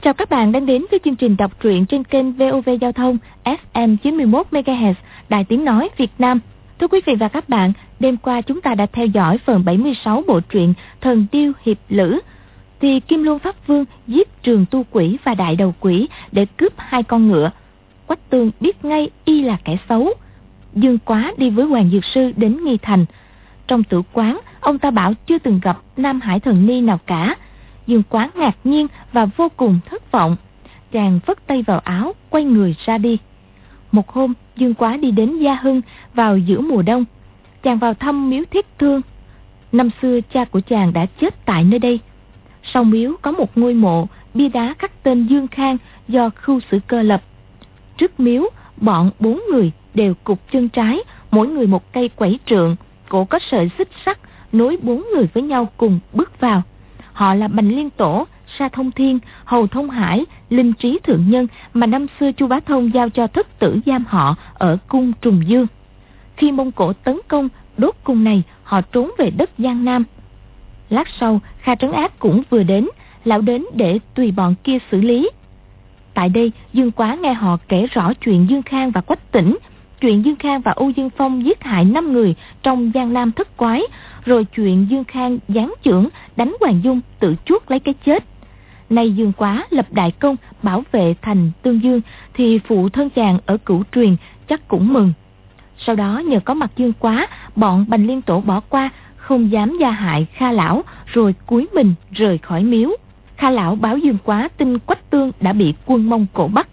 Chào các bạn đang đến với chương trình đọc truyện trên kênh VOV Giao thông FM 91 MHz, Đài Tiếng nói Việt Nam. Thưa quý vị và các bạn, đêm qua chúng ta đã theo dõi phần 76 bộ truyện Thần Điêu Hiệp Lữ. Thì Kim Luân Pháp Vương giết Trường Tu Quỷ và Đại Đầu Quỷ để cướp 2 con ngựa. Quách Tương biết ngay y là kẻ xấu. Dương Quá đi với Hoàng Dược Sư đến Nghi Thành. Trong tử quán, ông ta bảo chưa từng gặp Nam Hải Thần Ni nào cả. Dương Quá ngạc nhiên và vô cùng thất vọng. Chàng vất tay vào áo, quay người ra đi. Một hôm, Dương Quá đi đến Gia Hưng vào giữa mùa đông. Chàng vào thăm miếu Thiết Thương. Năm xưa cha của chàng đã chết tại nơi đây. Sau miếu có một ngôi mộ, bia đá khắc tên Dương Khang do Khưu Sử Cơ lập. Trước miếu, bọn 4 người đều cụp chân trái, mỗi người một cây quẩy trượng, cổ có sợi xích sắt, nối 4 người với nhau cùng bước vào. Họ là Bành Liên Tổ, Sa Thông Thiên, Hầu Thông Hải, Linh Trí Thượng Nhân mà năm xưa Chu Bá Thông giao cho Thất Tử giam họ ở cung Trùng Dương. Khi Mông Cổ tấn công đốt cung này, họ trốn về đất Giang Nam. Lát sau, Kha Trấn Ác cũng vừa đến, lão đến để tùy bọn kia xử lý. Tại đây, Dương Quá nghe họ kể rõ chuyện Dương Khang và Quách Tĩnh, chuyện Dương Khang và Âu Dương Phong giết hại 5 người trong Giang Nam thất quái, rồi chuyện Dương Khang giáng chưởng đánh Hoàng Dung tự chuốc lấy cái chết. Nay Dương Quá lập đại công bảo vệ thành Tương Dương, thì phụ thân chàng ở Cửu Truyền chắc cũng mừng. Sau đó nhờ có mặt Dương Quá, bọn Bành Liên Tổ bỏ qua, không dám gia hại Kha lão, rồi cúi mình rời khỏi miếu. Kha lão báo Dương Quá tin Quách Tương đã bị quân Mông Cổ bắt.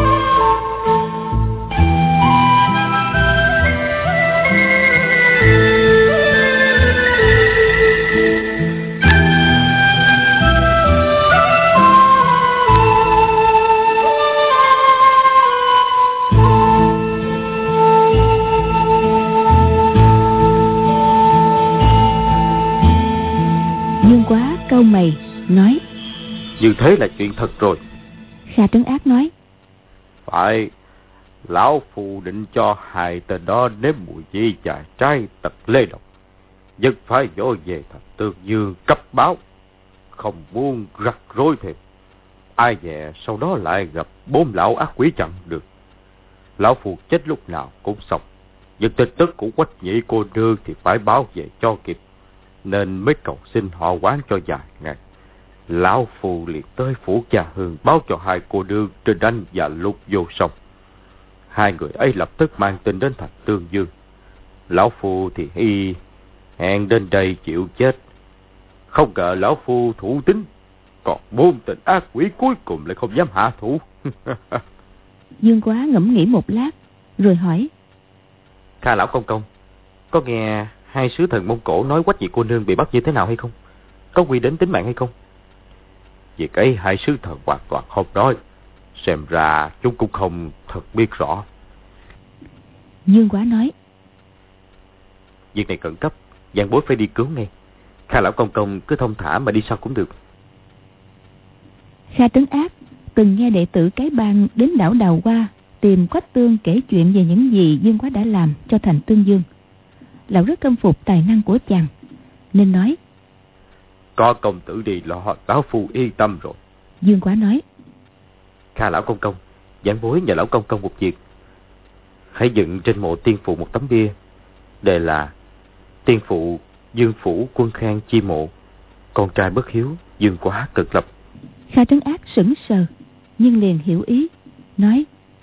Dương Quá cau mày nói: như thế là chuyện thật rồi. Kha Trấn Ác nói: phải, lão phù định cho 2 tên đó nếm mùi vị chài trái tật lê độc, nhất phải dỗ về thành Tương Dương cấp báo, không muốn rắc rối thêm. Ai dè sau đó lại gặp 4 lão ác quỷ chặn được. Lão phù chết lúc nào cũng xong, nhưng tin tức của Quách Nhị cô nương thì phải báo về cho kịp, nên mới cầu xin họ hoãn cho vài ngày. Lão phù liền tới phủ Cha Hương báo cho 2 cô nương Trinh Anh và Lục Vô Song. 2 người ấy lập tức mang tin đến thành Tương Dương. Lão phù thì y hẹn đến đây chịu chết. Không ngờ lão phù thủ tín, còn 4 tên ác quỷ cuối cùng lại không dám hạ thủ. Dương Quá ngẫm nghĩ một lát rồi hỏi: Kha lão công công, có nghe 2 sứ thần Mông Cổ nói Quách Nhị cô nương bị bắt như thế nào hay không? Có nguy đến tính mạng hay không? Việc ấy 2 sứ thần hoàn toàn không nói, xem ra chúng cũng không thật biết rõ. Dương Quá nói: Việc này khẩn cấp, vạn bối phải đi cứu ngay. Kha lão công công cứ thông thả mà đi sau cũng được. Kha Trấn Ác từng nghe đệ tử cái bang đến đảo Đào Hoa tìm Quách Tương kể chuyện về những gì Dương Quá đã làm cho thành Tương Dương. Lão rất khâm phục tài năng của chàng, nên nói: Có công tử đi lo, lão phu yên tâm rồi. Dương Quá nói: Kha lão công công, vạn bối nhờ lão công công một việc. Hãy dựng trên mộ tiên phụ một tấm bia, đề là tiên phụ Dương Phủ Quân Khang chi mộ, con trai bất hiếu Dương Quá cực lập. Kha Trấn Ác sững sờ, nhưng liền hiểu ý, nói: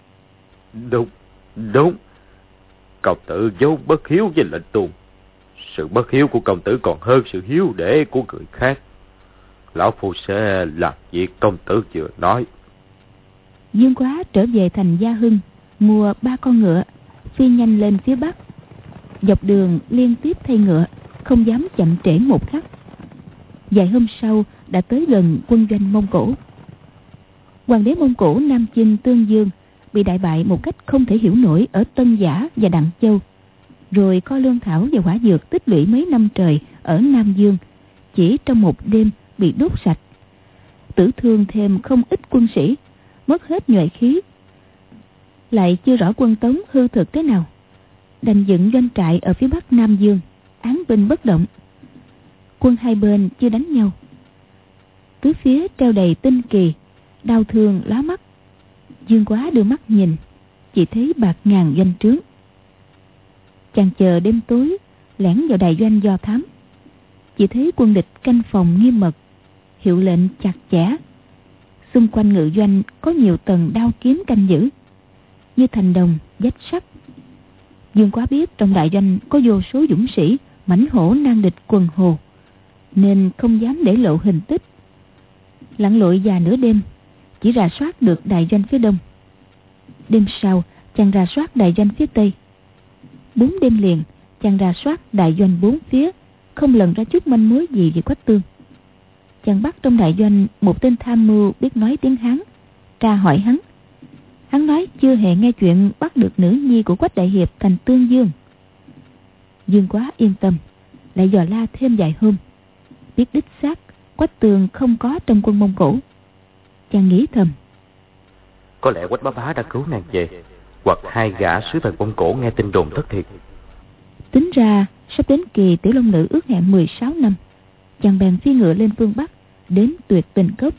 Đúng. Công tử giấu bất hiếu với lệnh tuôn. Sự bất hiếu của công tử còn hơn sự hiếu để của người khác. Lão phu sẽ làm việc công tử vừa nói. Dương Quá trở về thành Gia Hưng, mua 3 con ngựa, phi nhanh lên phía bắc. Dọc đường liên tiếp thay ngựa, không dám chậm trễ một khắc. Vài hôm sau đã tới gần quân doanh Mông Cổ. Hoàng đế Mông Cổ Nam chinh Tương Dương bị đại bại một cách không thể hiểu nổi ở Tân Giả và Đặng Châu. Rồi kho lương thảo và hỏa dược tích lũy mấy năm trời ở Nam Dương chỉ trong một đêm bị đốt sạch. Tử thương thêm không ít quân sĩ, mất hết nhuệ khí. Lại chưa rõ quân Tống hư thực thế nào, đành dựng doanh trại ở phía bắc Nam Dương, án binh bất động. Quân hai bên chưa đánh nhau, tứ phía treo đầy tinh kỳ, đau thương lóa mắt. Dương Quá đưa mắt nhìn, chỉ thấy bạc ngàn doanh trướng. Chàng chờ đêm tối lẻn vào đại doanh do thám, chỉ thấy quân địch canh phòng nghiêm mật, hiệu lệnh chặt chẽ. Xung quanh ngự doanh có nhiều tầng đao kiếm canh giữ, như thành đồng vách sắt. Dương Quá biết trong đại doanh có vô số dũng sĩ mãnh hổ nan địch quần hồ, nên không dám để lộ hình tích. Lặn lội già nửa đêm, chỉ rà soát được đại doanh phía đông. Đêm sau chàng rà soát đại doanh phía tây. 4 đêm liền chàng rà soát đại doanh 4 phía, không lần ra chút manh mối gì về Quách Tương. Chàng bắt trong đại doanh một tên tham mưu biết nói tiếng Hán, tra hỏi hắn. Hắn nói chưa hề nghe chuyện bắt được nữ nhi của Quách đại hiệp thành Tương Dương. Dương Quá yên tâm, lại dò la thêm vài hôm, biết đích xác Quách Tương không có trong quân Mông Cổ. Chàng nghĩ thầm, có lẽ Quách bá bá đã cứu nàng về, hoặc 2 gã sứ thần Mông Cổ nghe tin đồn thất thiệt. Tính ra sắp đến kỳ Tiểu Long Nữ ước hẹn 16 năm, chàng bèn phi ngựa lên phương Bắc, đến Tuyệt Tình Cốc.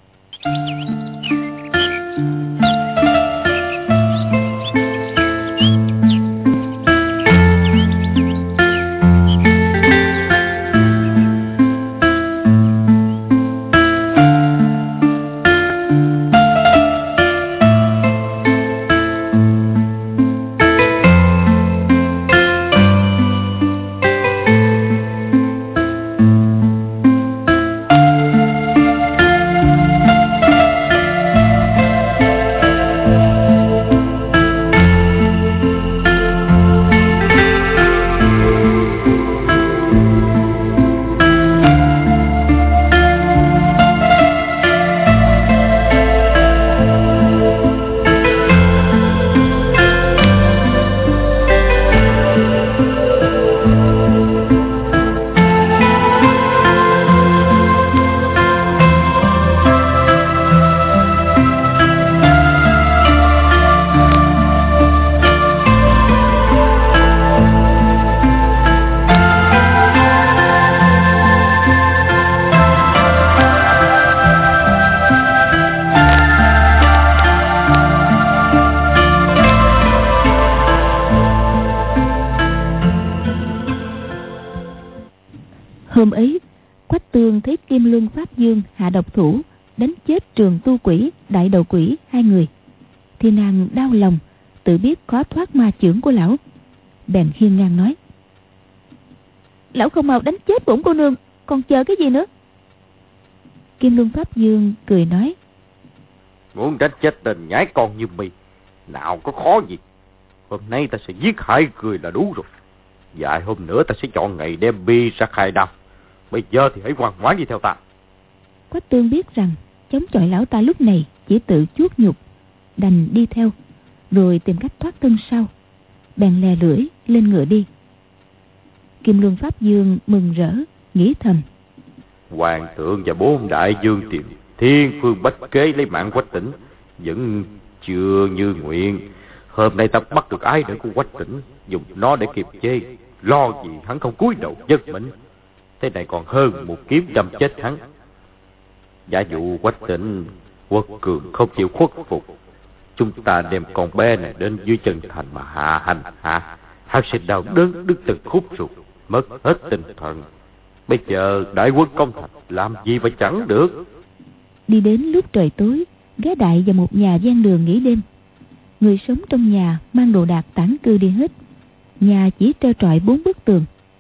Hôm ấy, Quách Tương thấy Kim Luân Pháp Dương hạ độc thủ, đánh chết Trường Tu Quỷ, Đại Đầu Quỷ 2 người, thì nàng đau lòng, tự biết khó thoát ma chưởng của lão, bèn hiên ngang nói: lão không mau đánh chết bổn cô nương, còn chờ cái gì nữa? Kim Luân Pháp Dương cười nói: muốn đánh chết tên nhãi con như mày, nào có khó gì. Hôm nay ta sẽ giết hai người là đủ rồi. Vài hôm nữa ta sẽ chọn ngày đem bi ra khai đao. Bây giờ thì hãy ngoan ngoãn đi theo ta. Quách Tương biết rằng chống chọi lão ta lúc này chỉ tự chuốt nhục, đành đi theo, rồi tìm cách thoát thân sau, bèn lè lưỡi lên ngựa đi. Kim Luân Pháp Dương mừng rỡ, nghĩ thầm: hoàng thượng và 4 đại vương tìm thiên phương bách kế lấy mạng Quách Tĩnh, vẫn chưa như nguyện. Hôm nay ta bắt được ái nữ của Quách Tĩnh, dùng nó để kiềm chế, lo gì hắn không cúi đầu vâng mệnh. Thế này còn hơn một kiếm đâm chết hắn. Giả dụ Quách Tĩnh quật cường không chịu khuất phục, chúng ta đem con bé này đến dưới chân thành mà hạ hành hạ, hắn sẽ đau đớn đứt từng khúc ruột, mất hết tinh thần. Bây giờ đại quân công thành, làm gì mà chẳng được. Đi đến lúc trời tối, ghé đại vào một nhà ven đường nghỉ đêm. Người sống trong nhà mang đồ đạc tản cư đi hết, nhà chỉ trơ trọi 4 bức tường.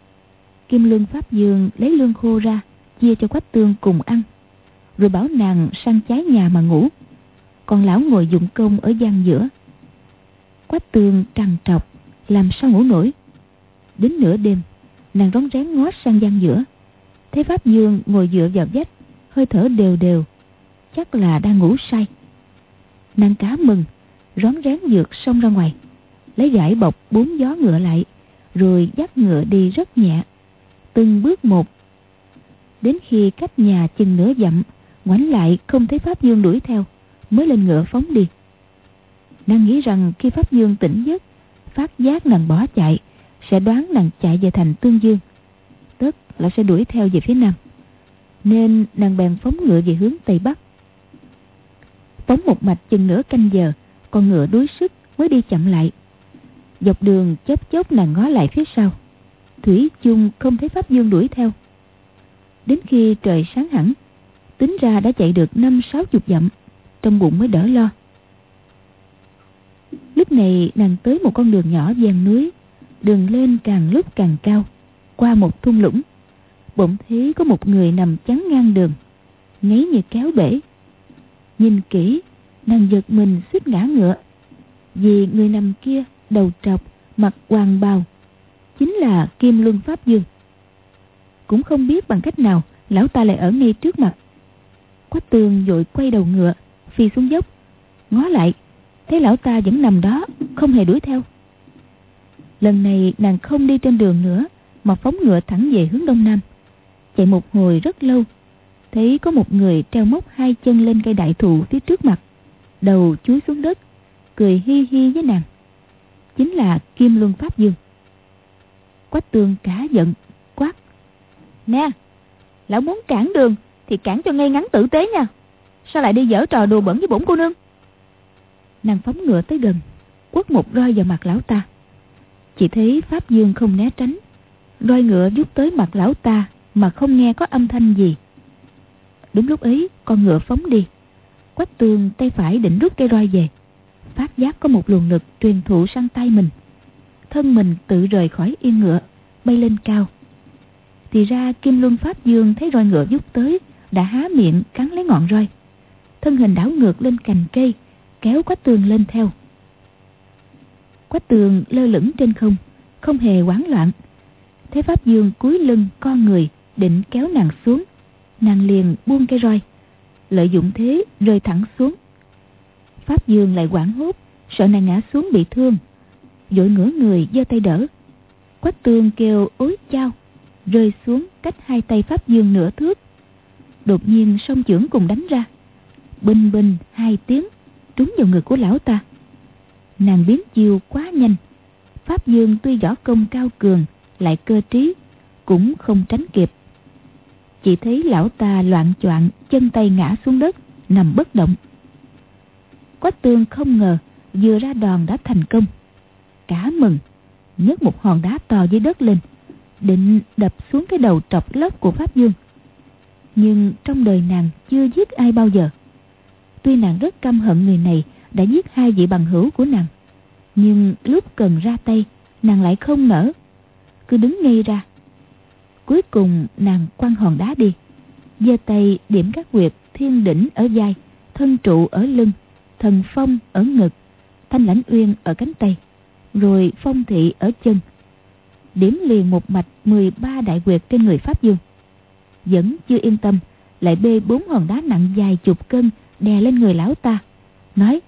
Kim Luân Pháp Dương lấy lương khô ra chia cho Quách Tương cùng ăn, rồi bảo nàng sang trái nhà mà ngủ, còn lão ngồi dụng công ở gian giữa. Quách Tương trằn trọc, làm sao ngủ nổi. Đến nửa đêm, nàng rón rén ngó sang gian giữa, thấy Pháp Dương ngồi dựa vào vách, hơi thở đều đều, chắc là đang ngủ say. Nàng cá mừng, rón rén vượt xông ra ngoài, lấy vải bọc 4 gió ngựa lại, rồi dắt ngựa đi rất nhẹ, từng bước một. Đến khi cách nhà chừng nửa dặm, ngoảnh lại không thấy Pháp Dương đuổi theo, mới lên ngựa phóng đi. Nàng nghĩ rằng khi Pháp Dương tỉnh giấc, phát giác nàng bỏ chạy, sẽ đoán nàng chạy về thành Tương Dương, tức là sẽ đuổi theo về phía nam, nên nàng bèn phóng ngựa về hướng tây bắc. Phóng một mạch chừng nửa canh giờ, con ngựa đuối sức mới đi chậm lại. Dọc đường chốc chốc nàng ngó lại phía sau, thủy chung không thấy Pháp Dương đuổi theo. Đến khi trời sáng hẳn, tính ra đã chạy được 50-60 dặm, trong bụng mới đỡ lo. Lúc này nàng tới một con đường nhỏ ven núi, đường lên càng lúc càng cao. Qua một thung lũng, bỗng thấy có một người nằm chắn ngang đường, ngáy như kéo bể. Nhìn kỹ, nàng giật mình suýt ngã ngựa, vì người nằm kia đầu trọc, mặc hoàng bào, chính là Kim Luân Pháp Dương. Cũng không biết bằng cách nào lão ta lại ở ngay trước mặt. Quách Tường vội quay đầu ngựa, phi xuống dốc, ngó lại, thấy lão ta vẫn nằm đó, không hề đuổi theo. Lần này nàng không đi trên đường nữa, mà phóng ngựa thẳng về hướng đông nam. Chạy một hồi rất lâu, thấy có một người treo móc hai chân lên cây đại thụ phía trước mặt, đầu chúi xuống đất, cười hi hi với nàng. Chính là Kim Luân Pháp Dương. Quách Tường cả giận, quát: "Nè, lão muốn cản đường thì cản cho ngay ngắn tử tế nha, sao lại đi giở trò đùa bẩn với bổn cô nương?" Nàng phóng ngựa tới gần, quất một roi vào mặt lão ta. Chỉ thấy Pháp Dương không né tránh, roi ngựa vút tới mặt lão ta mà không nghe có âm thanh gì. Đúng lúc ấy, con ngựa phóng đi. Quách Tường tay phải định rút cây roi về, phát giác có một luồng lực truyền thụ sang tay mình, thân mình tự rời khỏi yên ngựa, bay lên cao. Thì ra Kim Luân Pháp Dương thấy roi ngựa vút tới, đã há miệng cắn lấy ngọn roi, thân hình đảo ngược lên cành cây, kéo Quách Tường lên theo. Quách Tường lơ lửng trên không, không hề hoảng loạn. Thấy Pháp Dương cúi lưng co người định kéo nàng xuống, nàng liền buông cây roi, lợi dụng thế rơi thẳng xuống. Pháp Dương lại hoảng hốt, sợ nàng ngã xuống bị thương, vội ngửa người giơ tay đỡ. Quách Tường kêu ối chao, rơi xuống cách hai tay Pháp Dương nửa thước. Đột nhiên song chưởng cùng đánh ra, binh binh hai tiếng trúng vào ngực của lão ta. Nàng biến chiêu quá nhanh, Pháp Dương tuy võ công cao cường, lại cơ trí, cũng không tránh kịp. Chỉ thấy lão ta loạng choạng, chân tay ngã xuống đất, nằm bất động. Quách Tường không ngờ vừa ra đòn đã thành công, cả mừng, nhấc một hòn đá to dưới đất lên, định đập xuống cái đầu trọc lóc của Pháp Dương. Nhưng trong đời nàng chưa giết ai bao giờ. Tuy nàng rất căm hận người này đã giết hai vị bằng hữu của nàng, nhưng lúc cần ra tay, nàng lại không nỡ, cứ đứng ngây ra. Cuối cùng nàng quăng hòn đá đi, giơ tay điểm các huyệt thiên đỉnh ở vai, thân trụ ở lưng, thần phong ở ngực, thanh lãnh uyên ở cánh tay, rồi phong thị ở chân, điểm liền một mạch 13 đại huyệt trên người Pháp Dương. Vẫn chưa yên tâm, lại bê 4 hòn đá nặng vài chục cân đè lên người lão ta, nói: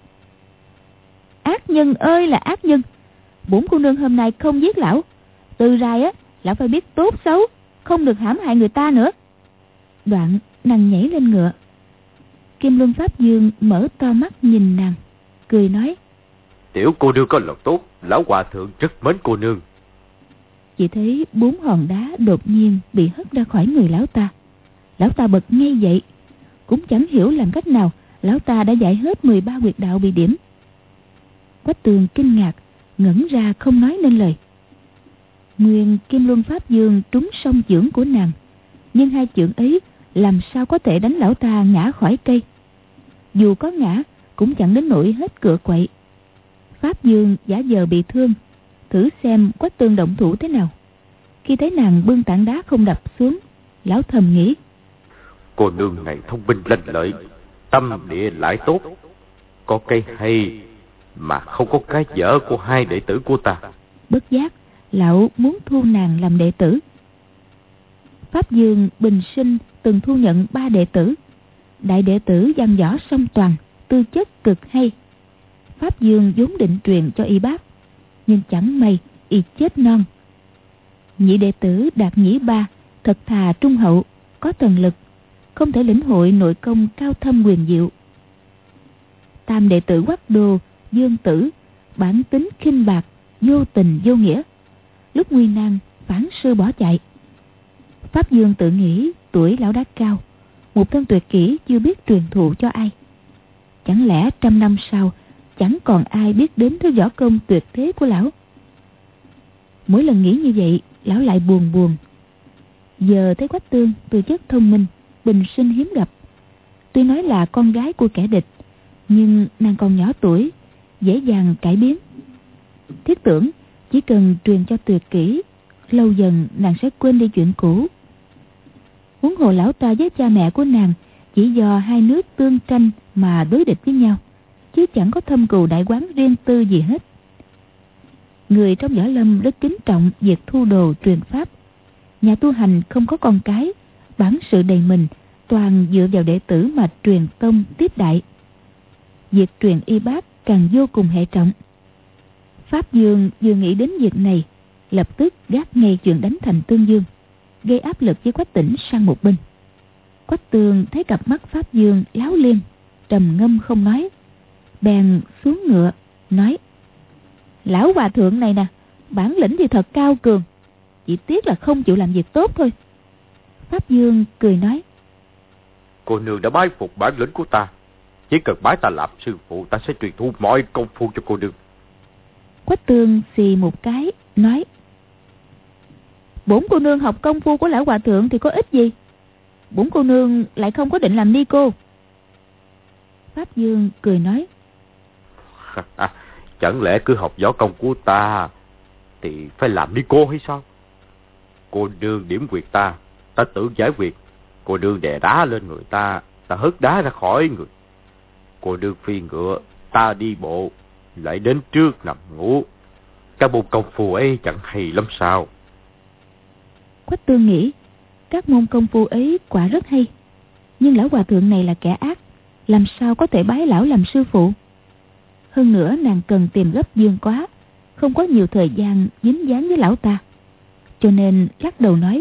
"Ác nhân ơi là ác nhân, bổn cô nương hôm nay không giết lão, từ rày á lão phải biết tốt xấu, không được hãm hại người ta nữa." Đoạn nàng nhảy lên ngựa. Kim Luân Pháp Dương mở to mắt nhìn nàng, cười nói: "Tiểu cô nương có lòng tốt, lão hòa thượng rất mến cô nương." Chỉ thấy 4 hòn đá đột nhiên bị hất ra khỏi người lão ta. Lão ta bật ngay dậy, cũng chẳng hiểu làm cách nào lão ta đã giải hết 13 huyệt đạo bị điểm. Quách Tường kinh ngạc, ngẩn ra không nói nên lời. Nguyên Kim Luân Pháp Dương trúng song chưởng của nàng, nhưng hai chưởng ấy làm sao có thể đánh lão ta ngã khỏi cây. Dù có ngã cũng chẳng đến nỗi hết cựa quậy. Pháp Dương giả vờ bị thương, thử xem Quách Tường động thủ thế nào. Khi thấy nàng bưng tảng đá không đập xuống, lão thầm nghĩ: Cô nương này thông minh lanh lợi, tâm địa lại tốt, có cái hay mà không có cái dở của hai đệ tử của ta. Bất giác lão muốn thu nàng làm đệ tử. Pháp Dương bình sinh từng thu nhận 3 đệ tử. Đại đệ tử văn võ song toàn, tư chất cực hay. Pháp Dương vốn định truyền cho y bác, nhưng chẳng may y chết non. Nhị đệ tử Đạt Nhĩ Ba thật thà trung hậu, có thần lực, không thể lĩnh hội nội công cao thâm quyền diệu. Tam đệ tử Quách Đô Dương Tử bản tính khinh bạc, vô tình vô nghĩa, lúc nguy nan phản sư bỏ chạy. Pháp Dương tự nghĩ tuổi lão đã cao, một thân tuyệt kỹ chưa biết truyền thụ cho ai, Chẳng lẽ 100 năm sau chẳng còn ai biết đến thứ võ công tuyệt thế của lão? Mỗi lần nghĩ như vậy, lão lại buồn buồn. Giờ thấy Quách Tương tư chất thông minh, bình sinh hiếm gặp. Tuy nói là con gái của kẻ địch, nhưng nàng còn nhỏ tuổi, dễ dàng cải biến. Thiết tưởng chỉ cần truyền cho tuyệt kỹ, lâu dần nàng sẽ quên đi chuyện cũ. Huống hồ lão ta với cha mẹ của nàng chỉ do hai nước tương tranh mà đối địch với nhau, chứ chẳng có thâm cừu đại quán riêng tư gì hết. Người trong võ lâm rất kính trọng việc thu đồ truyền pháp. Nhà tu hành không có con cái, bản sự đầy mình, toàn dựa vào đệ tử mà truyền tông tiếp đại. Việc truyền y bác càng vô cùng hệ trọng. Pháp Dương vừa nghĩ đến việc này, lập tức gác ngay chuyện đánh Thành Tương Dương, gây áp lực với Quách Tĩnh sang một bên. Quách Tương thấy cặp mắt Pháp Dương láo liên, trầm ngâm không nói, bèn xuống ngựa nói: Lão hòa thượng này nè, bản lĩnh thì thật cao cường, chỉ tiếc là không chịu làm việc tốt thôi. Pháp Dương cười nói: Cô nương đã bái phục bản lĩnh của ta, chỉ cần bái ta làm sư phụ, ta sẽ truyền thụ mọi công phu cho cô nương. Quách Tương xì một cái nói: Bổn cô nương học công phu của lão hòa thượng thì có ích gì? Bổn cô nương lại không có định làm ni cô. Pháp Dương cười nói: Chẳng lẽ cứ học võ công của ta thì phải làm ni cô hay sao? Cô nương điểm quyệt ta tự giải quyết. Cô nương đè đá lên người ta hất đá ra khỏi người. Cô nương phi ngựa, ta đi bộ, lại đến trước nằm ngủ. Các môn công phu ấy chẳng hay lắm sao? Quách Tương nghĩ các môn công phu ấy quả rất hay, nhưng lão hòa thượng này là kẻ ác, làm sao có thể bái lão làm sư phụ? Hơn nữa nàng cần tìm gấp Dương Quá, không có nhiều thời gian dính dáng với lão ta, cho nên lắc đầu nói: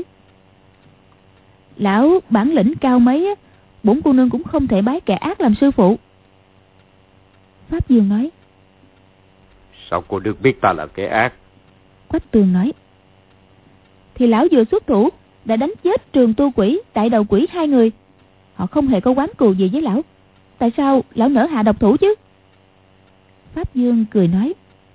Lão bản lĩnh cao mấy, bổn cô nương cũng không thể bái kẻ ác làm sư phụ. Pháp Dương nói: Sao cô nương biết ta là kẻ ác? Quách Tương nói: Thì lão vừa xuất thủ đã đánh chết Trường Tu Quỷ, Đại Đầu Quỷ hai người. Họ không hề có oán cừu gì với lão, tại sao lão nỡ hạ độc thủ chứ? Pháp Dương cười nói: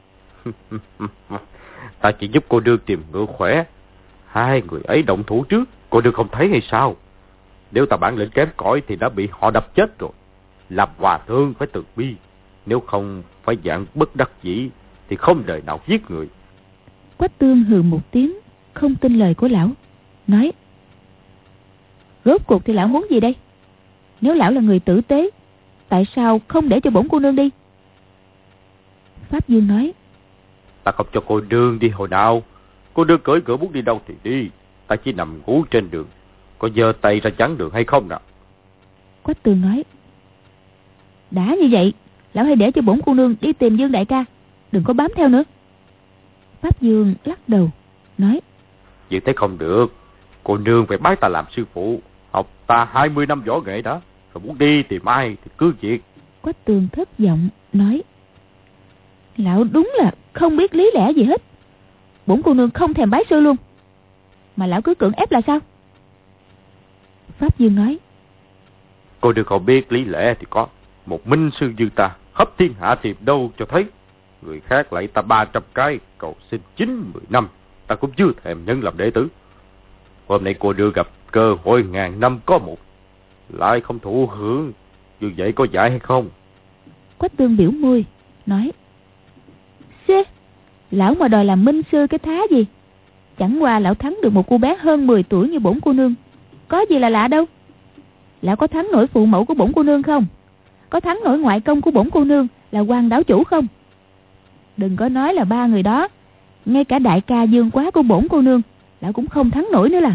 Ta chỉ giúp cô nương tìm ngựa khỏe. Hai người ấy động thủ trước, cô nương không thấy hay sao? Nếu ta bản lĩnh kém cỏi thì đã bị họ đập chết rồi. Làm hòa thượng phải từ bi, nếu không phải dạng bất đắc dĩ thì không đời nào giết người. Quách Tương hừ một tiếng, không tin lời của lão, nói: Rốt cuộc thì lão muốn gì đây? Nếu lão là người tử tế, tại sao không để cho bổn cô nương đi? Pháp Dương nói: Ta không cho cô nương đi hồi nào. Cô nương cưỡi ngựa muốn đi đâu thì đi, ta chỉ nằm ngủ trên đường. Có giơ tay ra chắn đường hay không nào? Quách Tương nói: Đã như vậy, lão hãy để cho bổn cô nương đi tìm Dương đại ca, đừng có bám theo nữa. Pháp Dương lắc đầu nói: Vậy thế không được. Cô nương phải bái ta làm sư phụ, học ta 20 năm võ nghệ đó, rồi muốn đi tìm ai thì cứ việc. Quách Tương thất vọng nói: Lão đúng là không biết lý lẽ gì hết. Bổn cô nương không thèm bái sư luôn, mà lão cứ cưỡng ép là sao? Pháp Dương nói: Cô nương không biết lý lẽ thì có. Một minh sư như ta khắp thiên hạ tìm đâu cho thấy. Người khác lại ta 300 cái, cầu xin 9-10 năm, ta cũng chưa thèm nhân làm đệ tử. Hôm nay cô nương gặp cơ hội 1000 năm có một, lại không thụ hưởng, như vậy có dạy hay không? Quách Tương biểu môi nói: Xê, lão mà đòi làm minh sư cái thá gì? Chẳng qua lão thắng được một cô bé hơn 10 tuổi như bổn cô nương, có gì là lạ đâu. Lão có thắng nổi phụ mẫu của bổn cô nương không? Có thắng nổi ngoại công của bổn cô nương là Quan đáo chủ không? Đừng có nói là ba người đó, ngay cả đại ca Dương Quá của bổn cô nương lão cũng không thắng nổi nữa là.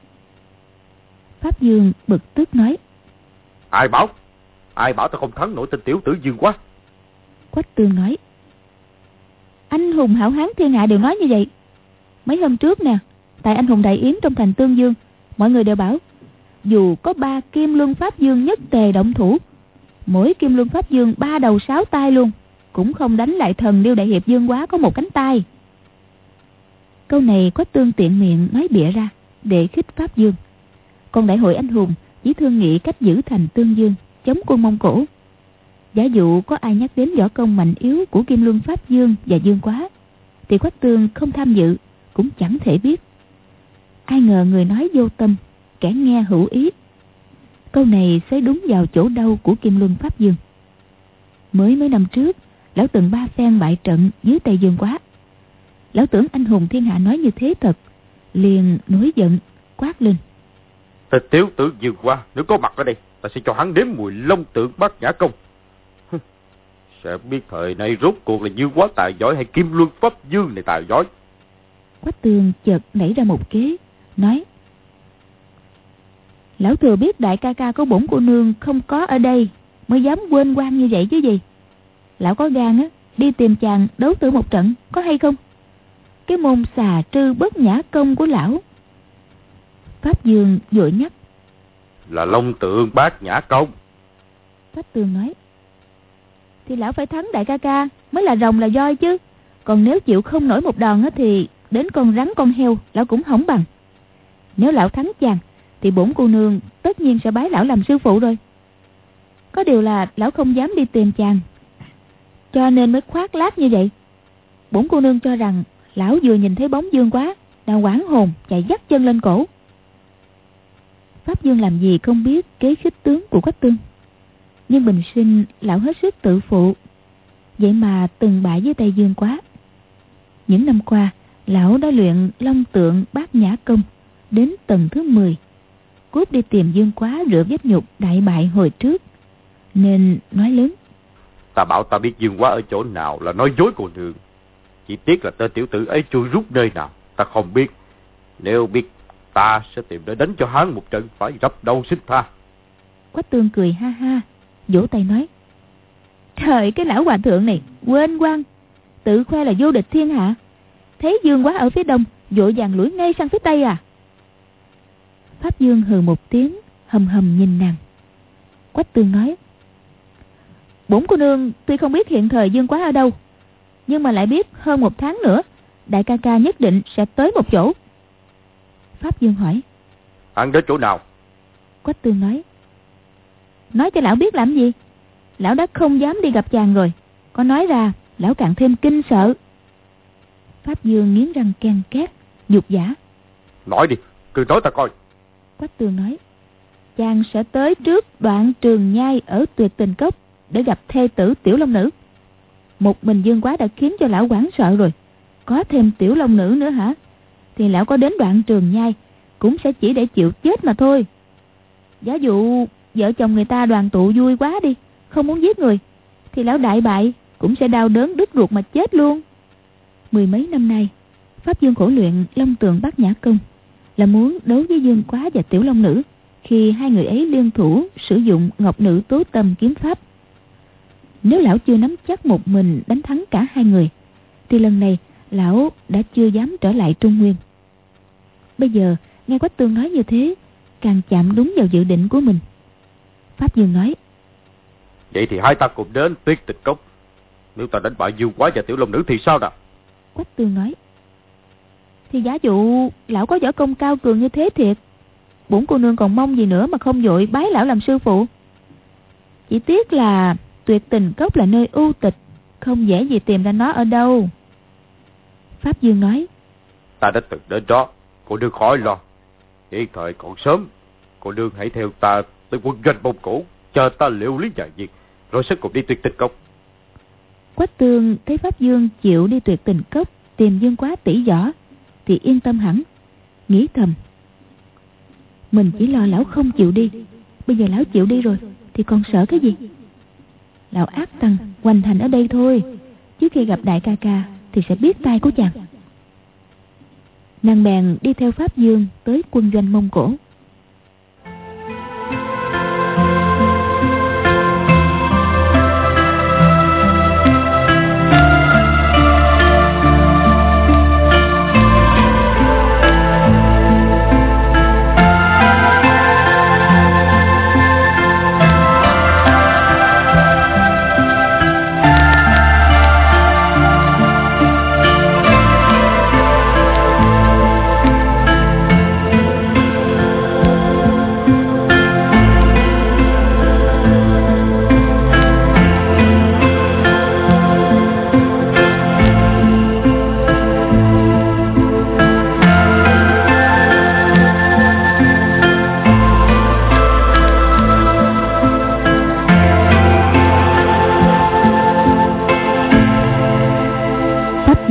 Pháp Dương bực tức nói: Ai bảo ta không thắng nổi tên tiểu tử Dương Quá? Quách Tương nói: Anh hùng hảo hán thiên hạ đều nói như vậy. Mấy hôm trước nè, tại anh hùng đại yến trong thành Tương Dương, mọi người đều bảo dù có 3 Kim Luân Pháp Dương nhất tề động thủ, mỗi Kim Luân Pháp Dương 3 đầu 6 tay luôn, cũng không đánh lại thần Điêu đại hiệp Dương Quá có một cánh tay. Câu này Quách Tương tiện miệng nói bịa ra để khích Pháp Dương. Còn đại hội anh hùng chỉ thương nghị cách giữ thành Tương Dương, chống quân Mông Cổ. Giả dụ có ai nhắc đến võ công mạnh yếu của Kim Luân Pháp Dương và Dương Quá, thì Quách Tương không tham dự, cũng chẳng thể biết. Ai ngờ người nói vô tâm, kẻ nghe hữu ý. Câu này xới đúng vào chỗ đau của Kim Luân Pháp Dương. Mấy năm trước, lão từng 3 phen bại trận dưới tay Dương Quá. Lão tưởng anh hùng thiên hạ nói như thế thật, liền nổi giận quát lên: Tên tiểu tử Dương Quá, nếu có mặt ở đây, ta sẽ cho hắn nếm mùi long tượng Bát Nhã Công. Sẽ biết thời nay rốt cuộc là Dương Quá tài giỏi hay Kim Luân Pháp Dương này tài giỏi. Quách Tương chợt nảy ra một kế, nói: Lão thừa biết đại ca ca của bổn cô nương không có ở đây, mới dám quên quan như vậy chứ gì. Lão có gan á, đi tìm chàng đấu thử một trận, có hay không? Cái môn xà trư bất nhã công của lão. Pháp Dương vội nhắc: Là long tượng Bát Nhã Công. Quách Tương nói: Thì lão phải thắng đại ca ca mới là rồng là voi chứ. Còn nếu chịu không nổi một đòn á, thì đến con rắn con heo lão cũng hỏng bằng. Nếu lão thắng chàng thì bổn cô nương tất nhiên sẽ bái lão làm sư phụ rồi. Có điều là lão không dám đi tìm chàng, cho nên mới khoác lác như vậy. Bổn cô nương cho rằng lão vừa nhìn thấy bóng Dương Quá đã hoảng hồn chạy dắt chân lên cổ. Pháp Dương làm gì không biết kế khích tướng của Quách Tương, nhưng bình sinh lão hết sức tự phụ, vậy mà từng bại với tay Dương Quá. Những năm qua lão đã luyện long tượng Bát Nhã Công đến tầng thứ 10, cốt đi tìm Dương Quá rửa vết nhục đại bại hồi trước, nên nói lớn: Ta bảo ta biết Dương Quá ở chỗ nào là nói dối cô nương. Chỉ tiếc là tên tiểu tử ấy chui rút nơi nào ta không biết. Nếu biết, ta sẽ tìm để đánh cho hắn một trận phải rập đầu xin tha. Quách Tương cười ha ha, vỗ tay nói: Trời, cái lão hòa thượng này quên quan, tự khoe là vô địch thiên hạ. Thấy Dương Quá ở phía đông, vội vàng lủi ngay sang phía tây à? Pháp Dương hừ một tiếng, hầm hầm nhìn nàng. Quách Tương nói: Bổn cô nương tuy không biết hiện thời Dương Quá ở đâu, nhưng mà lại biết hơn 1 tháng nữa đại ca ca nhất định sẽ tới một chỗ. Pháp Dương hỏi: Hắn đến chỗ nào? Quách Tương nói cho lão biết làm gì. Lão đã không dám đi gặp chàng rồi, có nói ra lão càng thêm kinh sợ. Pháp Dương nghiến răng ken két, nhục nhã: Nói đi, cứ nói ta coi. Quách Tương nói: Chàng sẽ tới trước đoạn Trường Nhai ở Tuyệt Tình Cốc để gặp thê tử Tiểu Long Nữ. Một mình Dương Quá đã khiến cho lão hoảng sợ rồi, có thêm Tiểu Long Nữ nữa hả? Thì lão có đến đoạn Trường Nhai cũng sẽ chỉ để chịu chết mà thôi. Giả dụ vợ chồng người ta đoàn tụ vui quá đi, không muốn giết người, thì lão đại bại cũng sẽ đau đớn đứt ruột mà chết luôn. 10 mấy năm nay, Pháp Dương khổ luyện long tượng Bát Nhã Công là muốn đấu với Dương Quá và Tiểu Long Nữ khi hai người ấy liên thủ sử dụng Ngọc Nữ Tố Tâm kiếm pháp. Nếu lão chưa nắm chắc một mình đánh thắng cả hai người, thì lần này lão đã chưa dám trở lại Trung Nguyên. Bây giờ nghe Quách Tương nói như thế, càng chạm đúng vào dự định của mình. Pháp Dương nói: Vậy thì hai ta cùng đến Tuyệt Tình Cốc. Nếu ta đánh bại Dương Quá và Tiểu Long Nữ thì sao nào? Quách Tương nói: Thì giả dụ lão có võ công cao cường như thế thiệt, bổn cô nương còn mong gì nữa mà không vội bái lão làm sư phụ. Chỉ tiếc là Tuyệt Tình Cốc là nơi u tịch, không dễ gì tìm ra nó ở đâu. Pháp Dương nói: Ta đã từng đến đó, cô nương khỏi lo. Hiện thời còn sớm, cô nương hãy theo ta tới quân doanh Mông Cổ, chờ ta liệu lý vài việc, rồi sẽ cùng đi Tuyệt Tình Cốc. Quách Tương thấy Pháp Dương chịu đi Tuyệt Tình Cốc tìm Dương Quá tỉ võ thì yên tâm hẳn, nghĩ thầm: Mình chỉ lo lão không chịu đi, bây giờ lão chịu đi rồi thì còn sợ cái gì? Lão ác tăng hoành hành ở đây thôi, chứ khi gặp đại ca ca thì sẽ biết tay của chàng. Nàng bèn đi theo Pháp Dương tới quân doanh Mông Cổ.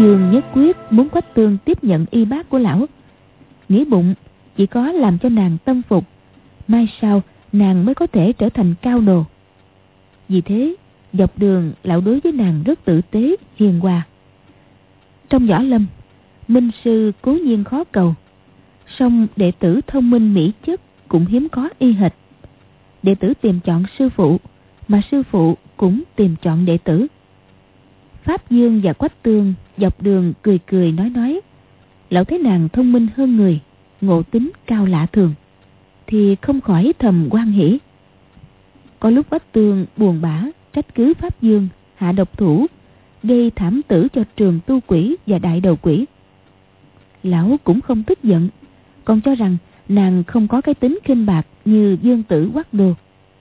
Dương nhất quyết muốn Quách Tương tiếp nhận y bác của lão, nghĩ bụng chỉ có làm cho nàng tâm phục, mai sau nàng mới có thể trở thành cao đồ. Vì thế dọc đường lão đối với nàng rất tử tế hiền hòa. Trong võ lâm, minh sư cố nhiên khó cầu, song đệ tử thông minh mỹ chất cũng hiếm có y hệt. Đệ tử tìm chọn sư phụ, mà sư phụ cũng tìm chọn đệ tử. Pháp Dương và Quách Tương dọc đường cười cười nói. Lão thấy nàng thông minh hơn người, ngộ tính cao lạ thường, thì không khỏi thầm hoan hỉ. Có lúc Quách Tương buồn bã trách cứ Pháp Dương hạ độc thủ, gây thảm tử cho Trường Tu Quỷ và Đại Đầu Quỷ. Lão cũng không tức giận, còn cho rằng nàng không có cái tính khinh bạc như Dương Tử Quắc Đồ.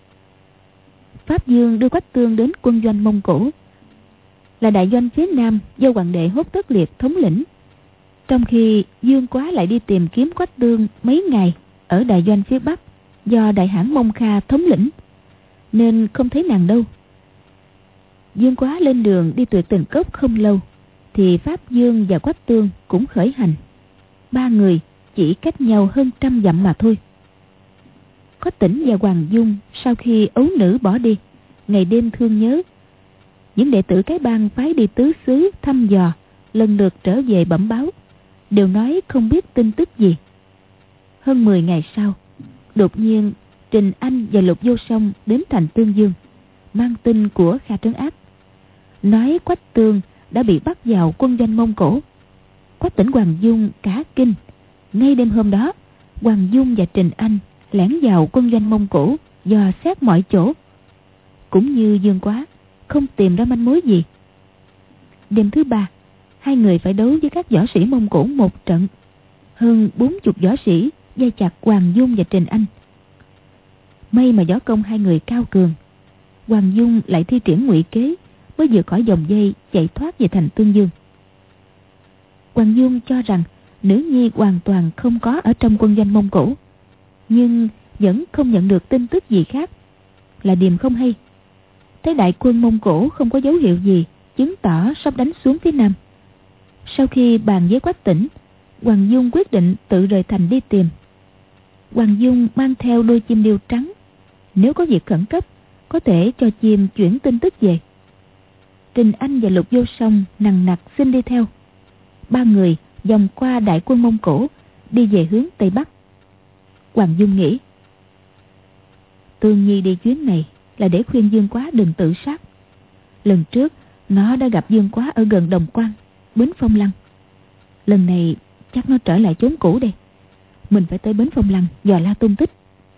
Pháp Dương đưa Quách Tương đến quân doanh Mông Cổ, là đại doanh phía Nam do hoàng đệ Hốt Tất Liệt thống lĩnh. Trong khi Dương Quá lại đi tìm kiếm Quách Tương mấy ngày ở đại doanh phía Bắc do đại hãn Mông Kha thống lĩnh, nên không thấy nàng đâu. Dương Quá lên đường đi Tuyệt Tình Cốc không lâu, thì Pháp Dương và Quách Tương cũng khởi hành. Ba người chỉ cách nhau hơn 100 dặm mà thôi. Quách Tĩnh và Hoàng Dung sau khi ấu nữ bỏ đi, ngày đêm thương nhớ. Những đệ tử cái bang phái đi tứ xứ thăm dò lần lượt trở về bẩm báo, đều nói không biết tin tức gì. Hơn 10 ngày sau, đột nhiên Trình Anh và Lục Vô Song đến thành Tương Dương, mang tin của Kha Trấn Ác, nói Quách Tương đã bị bắt vào quân doanh Mông Cổ. Quách Tĩnh Hoàng Dung cả kinh. Ngay đêm hôm đó, Hoàng Dung và Trình Anh lẻn vào quân doanh Mông Cổ, dò xét mọi chỗ. Cũng như Dương Quá, không tìm ra manh mối gì. Đêm thứ 3, hai người phải đấu với các võ sĩ Mông Cổ một trận. Hơn 40 võ sĩ dây chặt Hoàng Dung và Trình Anh. May mà võ công hai người cao cường, Hoàng Dung lại thi triển ngụy kế, mới vượt khỏi vòng dây chạy thoát về thành Tương Dương. Hoàng Dung cho rằng nữ nhi hoàn toàn không có ở trong quân doanh Mông Cổ, nhưng vẫn không nhận được tin tức gì khác, là điềm không hay. Thấy đại quân Mông Cổ không có dấu hiệu gì chứng tỏ sắp đánh xuống phía Nam. Sau khi bàn với Quách Tĩnh, Hoàng Dung quyết định tự rời thành đi tìm. Hoàng Dung mang theo đôi chim điêu trắng, nếu có việc khẩn cấp có thể cho chim chuyển tin tức về. Trình Anh và Lục Vô Song nằng nặc xin đi theo. Ba người vòng qua đại quân Mông Cổ, đi về hướng Tây Bắc. Hoàng Dung nghĩ, Tương Nhi đi chuyến này là để khuyên Dương Quá đừng tự sát. Lần trước nó đã gặp Dương Quá ở gần Đồng Quan, Bến Phong Lăng. Lần này chắc nó trở lại chốn cũ đây. Mình phải tới Bến Phong Lăng dò la tung tích.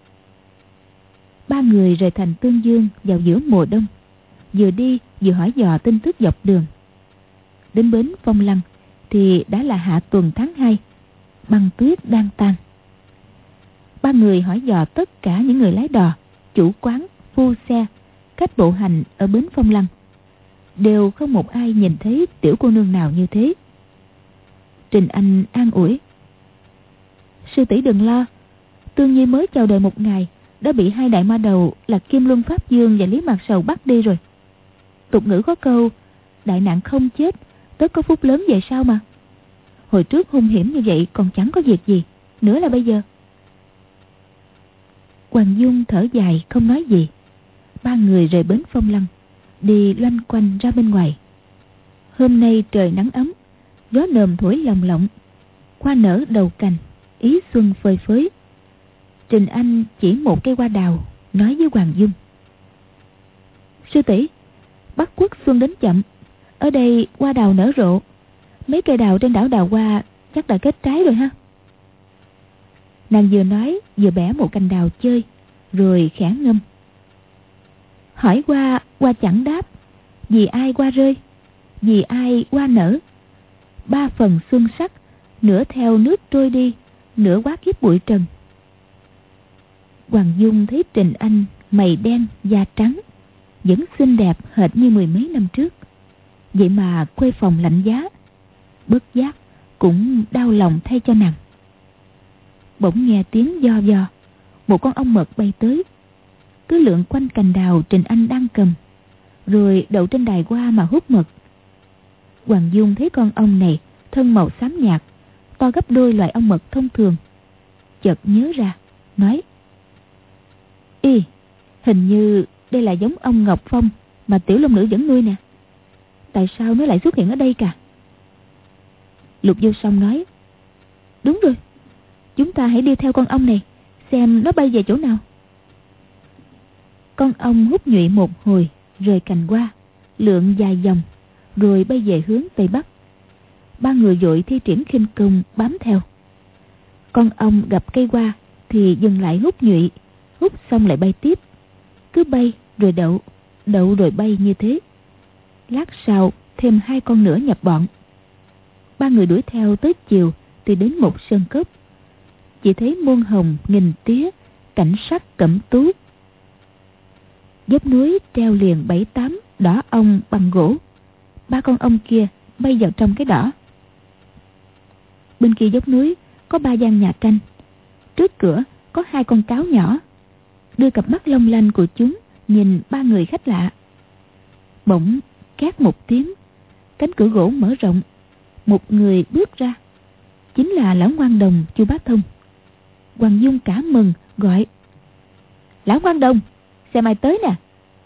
Ba người rời thành Tương Dương vào giữa mùa đông, vừa đi vừa hỏi dò tin tức dọc đường. Đến Bến Phong Lăng thì đã là hạ tuần tháng 2, băng tuyết đang tan. Ba người hỏi dò tất cả những người lái đò, chủ quán, phu xe, khách bộ hành ở Bến Phong Lăng, đều không một ai nhìn thấy tiểu cô nương nào như thế. Trình Anh an ủi, sư tỷ đừng lo, Tương Nhi mới chào đời một ngày đã bị hai đại ma đầu là Kim Luân Pháp Dương và Lý Mạc Sầu bắt đi rồi. Tục ngữ có câu đại nạn không chết, tất có phúc lớn về sau mà. Hồi trước hung hiểm như vậy còn chẳng có việc gì, nữa là bây giờ. Hoàng Dung thở dài không nói gì. Ba người rời Bến Phong Lăng, đi loanh quanh ra bên ngoài. Hôm nay trời nắng ấm, gió nồm thổi lồng lộng, hoa nở đầu cành, ý xuân phơi phới. Trình Anh chỉ một cây hoa đào, nói với Hoàng Dung, sư tỷ, Bắc Quốc xuân đến chậm, ở đây hoa đào nở rộ, mấy cây đào trên đảo Đào Hoa chắc đã kết trái rồi ha. Nàng vừa nói vừa bẻ một cành đào chơi, rồi khẽ ngâm, hỏi hoa, hoa chẳng đáp, vì ai hoa rơi, vì ai hoa nở. Ba phần xuân sắc, nửa theo nước trôi đi, nửa quá kiếp bụi trần. Hoàng Dung thấy Trình Anh mày đen da trắng, vẫn xinh đẹp hệt như mười mấy năm trước, vậy mà khuê phòng lạnh giá, bất giác cũng đau lòng thay cho nàng. Bỗng nghe tiếng do do, một con ong mật bay tới, cứ lượn quanh cành đào Trình Anh đang cầm, rồi đậu trên đài hoa mà hút mật. Hoàng Dung thấy con ong này thân màu xám nhạt, to gấp đôi loại ong mật thông thường. Chợt nhớ ra, nói: hình như đây là giống ong Ngọc Phong mà Tiểu Long Nữ vẫn nuôi nè. Tại sao nó lại xuất hiện ở đây cả? Lục Vô Song nói: đúng rồi, chúng ta hãy đi theo con ong này, xem nó bay về chỗ nào. Con ong hút nhụy một hồi, rời cành qua, lượn dài vòng, rồi bay về hướng tây bắc. Ba người vội thi triển khinh công bám theo. Con ong gặp cây hoa thì dừng lại hút nhụy, hút xong lại bay tiếp, cứ bay rồi đậu, đậu rồi bay như thế. Lát sau thêm 2 con nữa nhập bọn. Ba người đuổi theo tới chiều thì đến một sơn cốc. Chỉ thấy muôn hồng nghìn tía, cảnh sắc cẩm tú. Dốc núi treo liền 7-8 đỏ ong bằng gỗ. 3 con ong kia bay vào trong cái đỏ. Bên kia dốc núi có 3 gian nhà tranh. Trước cửa có 2 con cáo nhỏ, đưa cặp mắt long lanh của chúng nhìn 3 người khách lạ. Bỗng két một tiếng, cánh cửa gỗ mở rộng, một người bước ra, chính là lão Ngoan Đồng Chu Bá Thông. Hoàng Dung cả mừng gọi: lão Ngoan Đồng, xem ai tới nè.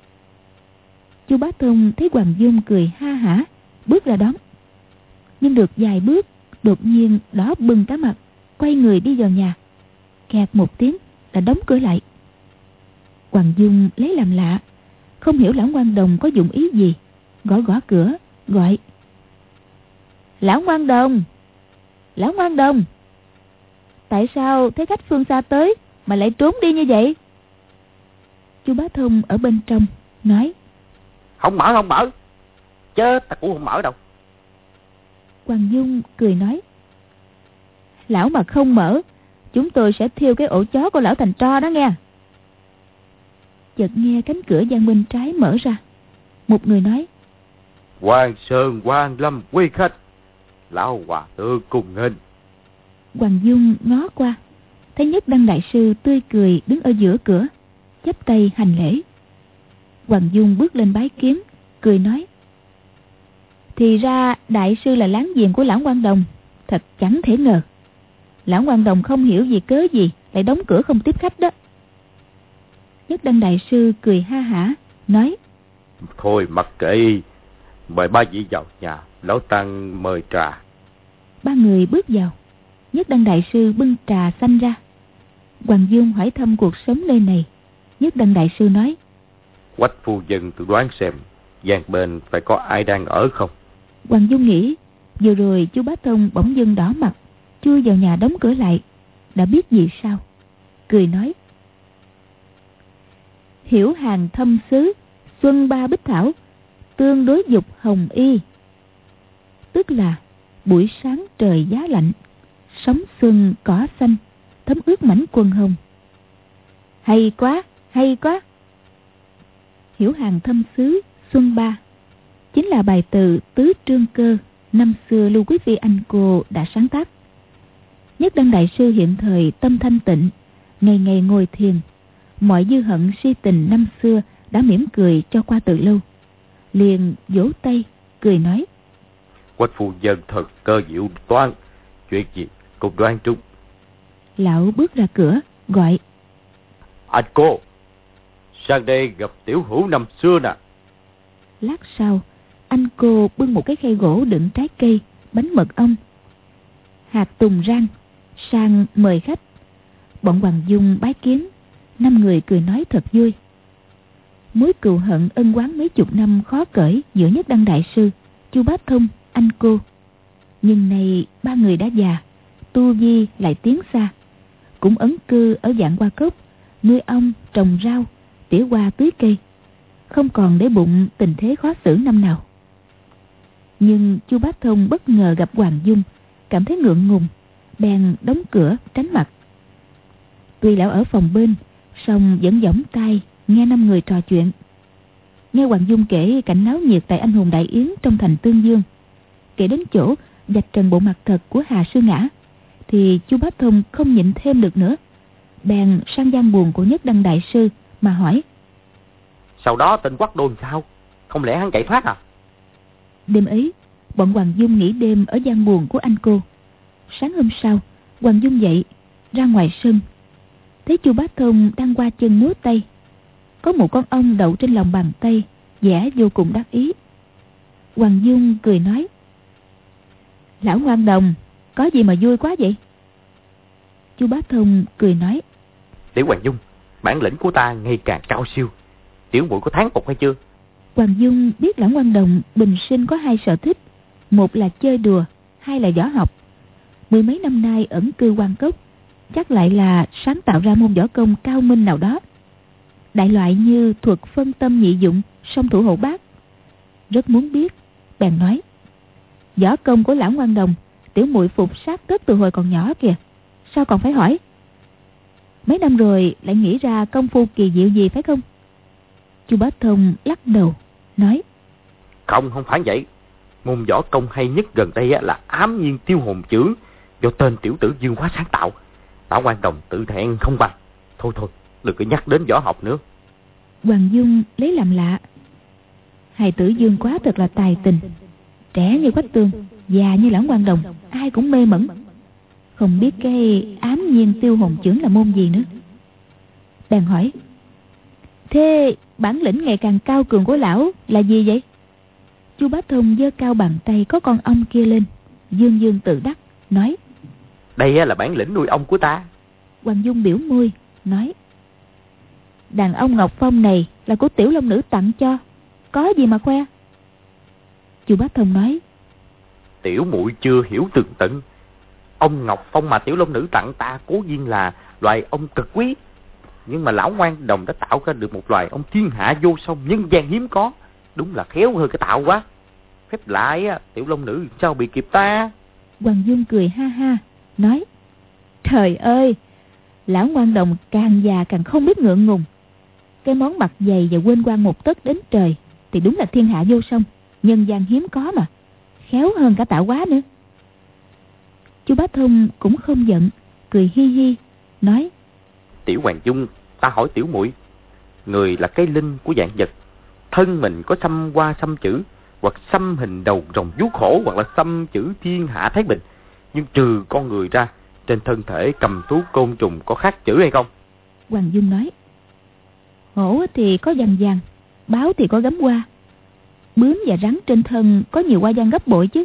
Chu Bá Thông thấy Hoàng Dung cười ha hả, bước ra đón. Nhưng được vài bước, đột nhiên đỏ bừng cả mặt, quay người đi vào nhà. Kẹt một tiếng đã đóng cửa lại. Hoàng Dung lấy làm lạ, không hiểu lão Ngoan Đồng có dụng ý gì, gõ gõ cửa gọi: lão Ngoan Đồng, lão Ngoan Đồng, tại sao thấy khách phương xa tới mà lại trốn đi như vậy? Chu Bá Thông ở bên trong nói: Không mở, chứ ta cũng không mở đâu. Hoàng Dung cười nói: lão mà không mở, chúng tôi sẽ thiêu cái ổ chó của lão thành tro đó nghe. Chợt nghe cánh cửa gian bên trái mở ra. Một người nói: Hoàng Sơn Hoàng Lâm quý khách, lão hòa thượng cùng nghênh. Hoàng Dung ngó qua, thấy Nhất Đăng đại sư tươi cười đứng ở giữa cửa, chắp tay hành lễ. Hoàng Dung bước lên bái kiến, cười nói: thì ra đại sư là láng giềng của lão Ngoan Đồng, thật chẳng thể ngờ. Lão Ngoan Đồng không hiểu vì cớ gì lại đóng cửa không tiếp khách đó. Nhất Đăng đại sư cười ha hả nói: thôi mặc kệ, mời ba vị vào nhà, lão tăng mời trà. 3 người bước vào. Nhất Đăng đại sư bưng trà xanh ra. Hoàng Dung hỏi thăm cuộc sống nơi này. Nhất Đăng đại sư nói: Quách phu nhân tự đoán xem gian bên phải có ai đang ở không. Hoàng Dung nghĩ vừa rồi chú Bá Thông bỗng dưng đỏ mặt, chui vào nhà đóng cửa lại, đã biết gì sao, cười nói: hiểu hàng thâm xứ, xuân ba bích thảo, tương đối dục hồng y. Tức là buổi sáng trời giá lạnh, sóng xuân cỏ xanh, thấm ướt mảnh quần hồng. Hay quá, hay quá. Hiểu hàng thâm xứ, xuân ba chính là bài từ Tứ Trương Cơ năm xưa Lưu Quý Phi anh cô đã sáng tác. Nhất Đăng đại sư hiện thời tâm thanh tịnh, ngày ngày ngồi thiền, mọi dư hận si tình năm xưa đã mỉm cười cho qua từ lâu, liền vỗ tay cười nói: Quách phu nhân thật cơ diệu toan, chuyện gì cùng đoan trung. Lão bước ra cửa gọi: anh cô, sang đây gặp tiểu hữu năm xưa nè. Lát sau, anh cô bưng một cái khay gỗ đựng trái cây, bánh mật ong, hạt tùng rang sang mời khách. Bọn Hoàng Dung bái kiến, 5 người cười nói thật vui. Mối cừu hận ân oán mấy chục năm khó cởi giữa Nhất Đăng đại sư, Chu Bá Thông, anh cô. Nhưng nay 3 người đã già, tu vi lại tiến xa, cũng ấn cư ở Vạn Hoa Cốc, nuôi ong, trồng rau, tỉa hoa tưới cây, không còn để bụng tình thế khó xử năm nào. Nhưng Chu Bá Thông bất ngờ gặp Hoàng Dung, cảm thấy ngượng ngùng, bèn đóng cửa tránh mặt. Tuy lão ở phòng bên, song vẫn giỏng tai nghe 5 người trò chuyện. Nghe Hoàng Dung kể cảnh náo nhiệt tại anh hùng đại yến trong thành Tương Dương, kể đến chỗ vạch trần bộ mặt thật của Hà Sư Ngã, thì Chu Bá Thông không nhịn thêm được nữa, bèn sang gian buồng của Nhất Đăng đại sư mà hỏi: sau đó tên Quách Đôn sao? Không lẽ hắn chạy thoát à? Đêm ấy, bọn Hoàng Dung nghỉ đêm ở gian buồng của anh cô. Sáng hôm sau, Hoàng Dung dậy ra ngoài sân, thấy Chu Bá Thông đang qua chân múa tay. Có một con ong đậu trên lòng bàn tay, vẻ vô cùng đắc ý. Hoàng Dung cười nói: "Lão ngoan đồng, có gì mà vui quá vậy?" Chu Bá Thông cười nói: "Tiểu Hoàng Dung, bản lĩnh của ta ngày càng cao siêu. Tiểu muội có thán phục hay chưa?" Hoàng Dung biết lão ngoan đồng bình sinh có hai sở thích, một là chơi đùa, hai là võ học. Mười mấy năm nay ẩn cư Quan Cốc, chắc lại là sáng tạo ra môn võ công cao minh nào đó. Đại loại như thuật phân tâm nhị dụng, song thủ hộ bát. Rất muốn biết, bèn nói: "Võ công của lão ngoan đồng, tiểu muội phục sát tất từ hồi còn nhỏ kìa, sao còn phải hỏi? Mấy năm rồi lại nghĩ ra công phu kỳ diệu gì phải không?" Chu Bá Thông lắc đầu nói: Không phải vậy. Môn võ công hay nhất gần đây là Ám Nhiên Tiêu Hồn Chưởng, do tên tiểu tử Dương Quá sáng tạo. Lão ngoan đồng tự thẹn không bằng. Thôi, đừng có nhắc đến võ học nữa. Hoàng Dung lấy làm lạ. Hài tử Dương Quá thật là tài tình, trẻ như Quách Tương, già như lão ngoan đồng, ai cũng mê mẩn. Không biết cái Ám Nhiên Tiêu Hồn Chưởng là môn gì nữa. Bèn hỏi: "Thế bản lĩnh ngày càng cao cường của lão là gì vậy?" Chu Bá Thông giơ cao bàn tay có con ong kia lên, dương dương tự đắc nói: "Đây là bản lĩnh nuôi ong của ta." Hoàng Dung biểu môi nói: "Đàn ong Ngọc Phong này là của Tiểu Long Nữ tặng cho, có gì mà khoe?" Chu Bá Thông nói: "Tiểu muội chưa hiểu tường tận. Ong Ngọc Phong mà Tiểu Long Nữ tặng ta cố nhiên là loài ong cực quý, nhưng mà lão ngoan đồng đã tạo ra được một loài ong thiên hạ vô song, nhân gian hiếm có. Đúng là khéo hơn cái tạo quá. Phép lại Tiểu Long Nữ sao bị kịp ta?" Hoàng Dung cười ha ha nói: "Trời ơi, lão ngoan đồng càng già càng không biết ngượng ngùng. Cái món mặt dày và quên quan một tấc đến trời thì đúng là thiên hạ vô song, nhân gian hiếm có mà, khéo hơn cả tạo quá nữa." Chu Bá Thông cũng không giận, cười hi hi nói: "Tiểu Hoàng Dung, ta hỏi tiểu muội, người là cái linh của vạn vật, thân mình có xăm hoa xăm chữ, hoặc xăm hình đầu rồng vuốt hổ, hoặc là xăm chữ thiên hạ thái bình, nhưng trừ con người ra, trên thân thể cầm thú côn trùng có khắc chữ hay không?" Hoàng Dung nói: "Hổ thì có vằn vàng, báo thì có gấm hoa, bướm và rắn trên thân có nhiều hoa văn gấp bội chứ."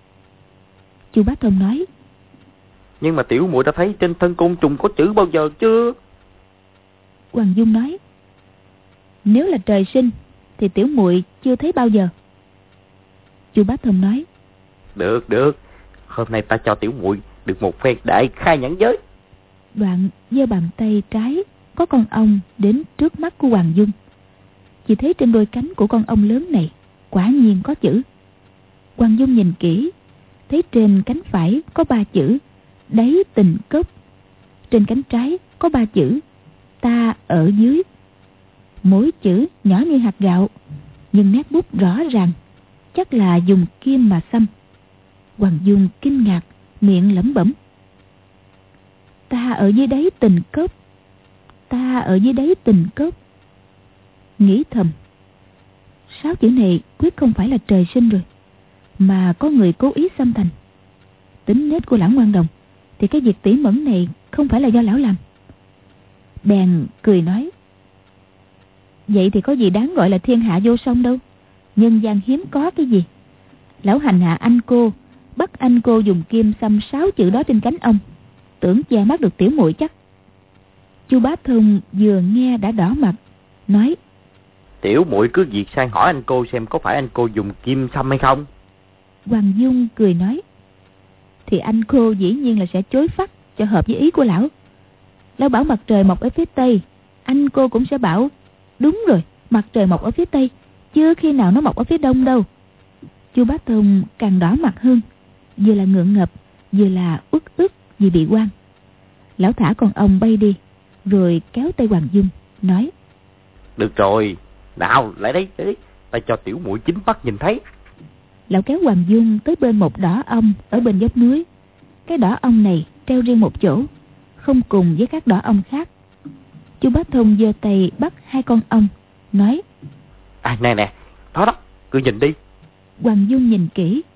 Chu Bá Thông nói: "Nhưng mà tiểu muội đã thấy trên thân côn trùng có chữ bao giờ chưa?" Hoàng Dung nói: "Nếu là trời sinh thì tiểu muội chưa thấy bao giờ." Chu Bá Thông nói: Được, hôm nay ta cho tiểu muội được một phen đại khai nhãn giới." Đoạn giơ bàn tay trái có con ong đến trước mắt của Hoàng Dung. Chỉ thấy trên đôi cánh của con ong lớn này quả nhiên có chữ. Hoàng Dung nhìn kỹ, thấy trên cánh phải có 3 chữ đáy tình cốc, trên cánh trái có 3 chữ ta ở dưới. Mỗi chữ nhỏ như hạt gạo, nhưng nét bút rõ ràng, chắc là dùng kim mà xăm. Hoàng Dung kinh ngạc, miệng lẩm bẩm: "Ta ở dưới đáy tình cốc, ta ở dưới đáy tình cốc." Nghĩ thầm, 6 chữ này quyết không phải là trời sinh rồi, mà có người cố ý xăm thành. Tính nết của lão ngoan đồng thì cái việc tỉ mẩn này không phải là do lão làm. Bèn cười nói: "Vậy thì có gì đáng gọi là thiên hạ vô song đâu, nhân gian hiếm có cái gì. Lão hành hạ anh cô, bắt anh cô dùng kim xăm 6 chữ đó trên cánh ong, tưởng che mắt được tiểu muội chắc." Chu Bá Thông vừa nghe đã đỏ mặt, nói: "Tiểu muội cứ việc sang hỏi anh cô xem có phải anh cô dùng kim xăm hay không." Hoàng Dung cười nói: "Thì anh cô dĩ nhiên là sẽ chối phắt cho hợp với ý của lão. Lão bảo mặt trời mọc ở phía tây, anh cô cũng sẽ bảo đúng rồi, mặt trời mọc ở phía tây, chưa khi nào nó mọc ở phía đông đâu." Chu Bá Thông càng đỏ mặt hơn, vừa là ngượng ngập, vừa là uất ức vì bị quan. Lão thả con ong bay đi, rồi kéo tay Hoàng Dung nói: "Được rồi, nào lại đây, ta cho tiểu muội chính mắt nhìn thấy." Lão kéo Hoàng Dung tới bên một đỏ ong ở bên dốc núi. Cái đỏ ong này treo riêng một chỗ, không cùng với các đỏ ong khác. Chu Bá Thông giơ tay bắt 2 con ong, nói: "Nè, đó, cứ nhìn đi." Hoàng Dung nhìn kỹ,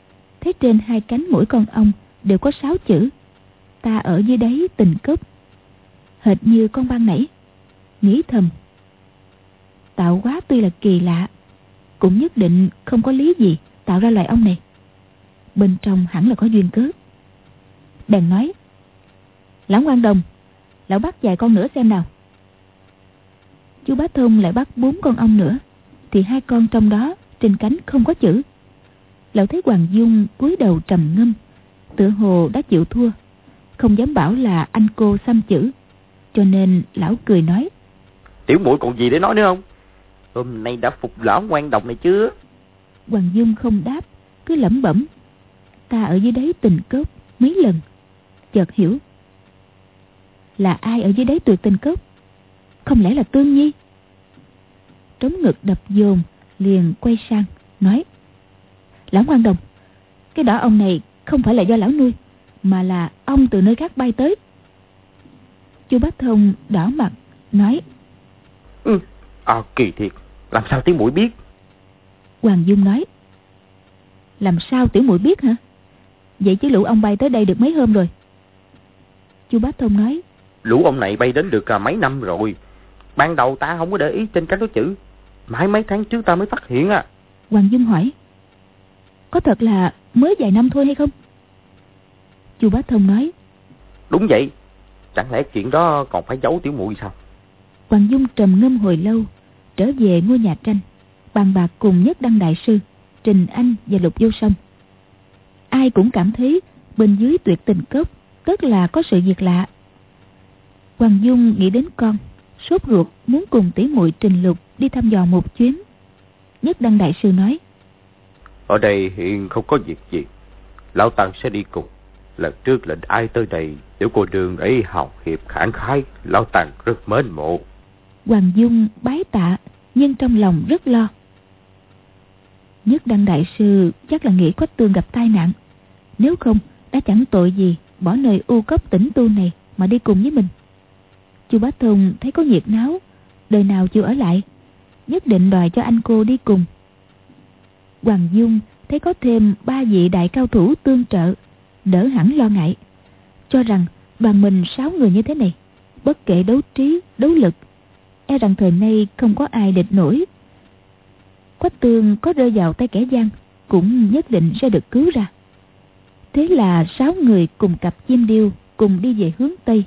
thấy trên hai cánh mỗi con ong đều có 6 chữ: ta ở dưới đáy tình cốc. Hệt như con ban nãy. Nghĩ thầm, tạo hóa tuy là kỳ lạ, cũng nhất định không có lý gì tạo ra loài ong này. Bên trong hẳn là có duyên cớ. Bèn nói: Lão Ngoan Đồng, lão bắt vài con nữa xem nào. Chú Bá Thông lại bắt 4 con ong nữa, thì 2 con trong đó trên cánh không có chữ. Lão thấy Hoàng Dung cúi đầu trầm ngâm, tựa hồ đã chịu thua, không dám bảo là anh cô xăm chữ, cho nên lão cười nói: Tiểu muội còn gì để nói nữa không? Hôm nay đã phục lão Ngoan Đồng này chưa? Hoàng Dung không đáp, cứ lẩm bẩm: ta ở dưới đáy tình cốc mấy lần. Chợt hiểu, là ai ở dưới đáy tuyệt tình cốc? Không lẽ là Tương Nhi? Trống ngực đập dồn, liền quay sang nói: Lão Ngoan Đồng, cái đỏ ong này không phải là do lão nuôi, mà là ong từ nơi khác bay tới. Chu Bá Thông đỏ mặt nói: Kỳ thiệt, làm sao tiểu muội biết? Hoàng Dung nói: Làm sao tiểu muội biết hả? Vậy chứ lũ ong bay tới đây được mấy hôm rồi? Chu Bá Thông nói: Lũ ong này bay đến được mấy năm rồi. Ban đầu ta không có để ý trên cánh có chữ, mãi mấy tháng trước ta mới phát hiện à. Hoàng Dung hỏi: Có thật là mới vài năm thôi hay không? Chu Bá Thông nói: Đúng vậy. Chẳng lẽ chuyện đó còn phải giấu tiểu muội sao? Hoàng Dung trầm ngâm hồi lâu, trở về ngôi nhà tranh, bàn bạc cùng Nhất Đăng Đại Sư, Trình Anh và Lục Vô Song. Ai cũng cảm thấy bên dưới tuyệt tình cốc tất là có sự việc lạ. Hoàng Dung nghĩ đến con, sốt ruột muốn cùng tỷ muội Trình Lục đi thăm dò một chuyến. Nhất Đăng Đại Sư nói: Ở đây hiện không có việc gì, lão Tăng sẽ đi cùng. Lần trước lệnh ai tới đây, tiểu cô đường ấy hào hiệp khẳng khái, lão Tăng rất mến mộ. Hoàng Dung bái tạ, nhưng trong lòng rất lo. Nhất Đăng Đại Sư chắc là nghĩ Quách Tương gặp tai nạn, nếu không đã chẳng tội gì bỏ nơi u cốc tĩnh tu này mà đi cùng với mình. Chu Bá Thông thấy có nhiệt náo, đời nào chịu ở lại, nhất định đòi cho anh cô đi cùng. Hoàng Dung thấy có thêm 3 vị đại cao thủ tương trợ, đỡ hẳn lo ngại, cho rằng đoàn mình 6 người như thế này, bất kể đấu trí, đấu lực, e rằng thời nay không có ai địch nổi. Quách Tương có rơi vào tay kẻ gian cũng nhất định sẽ được cứu ra. Thế là 6 người cùng cặp chim điêu cùng đi về hướng Tây.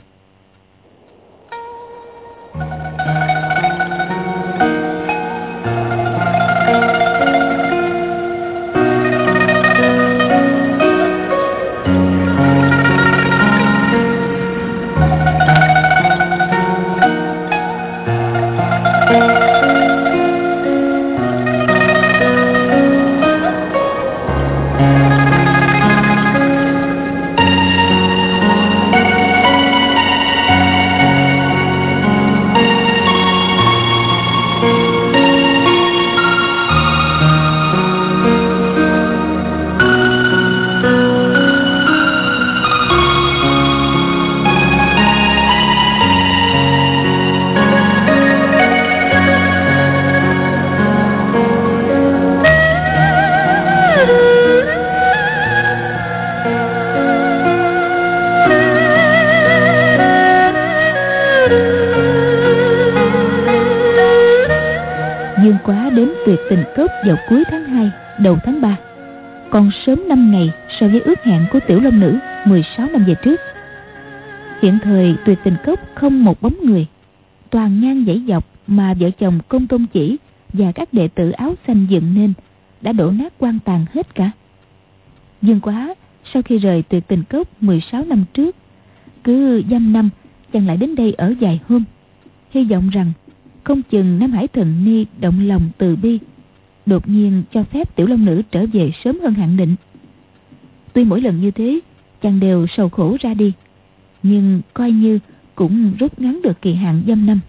Tuyệt tình cốc vào cuối tháng 2, đầu tháng 3, còn sớm 5 ngày so với ước hẹn của Tiểu Long Nữ 16 năm về trước. Hiện thời tuyệt tình cốc không một bóng người, toàn ngang dãy dọc mà vợ chồng Công Tôn Chỉ và các đệ tử áo xanh dựng nên đã đổ nát quan tàn hết cả. Dương Quá sau khi rời tuyệt tình cốc 16 năm trước, cứ dăm năm chàng lại đến đây ở vài hôm, hy vọng rằng không chừng Nam Hải Thần Ni động lòng từ bi, đột nhiên cho phép Tiểu Long Nữ trở về sớm hơn hạn định. Tuy mỗi lần như thế chàng đều sầu khổ ra đi, nhưng coi như cũng rút ngắn được kỳ hạn dăm năm.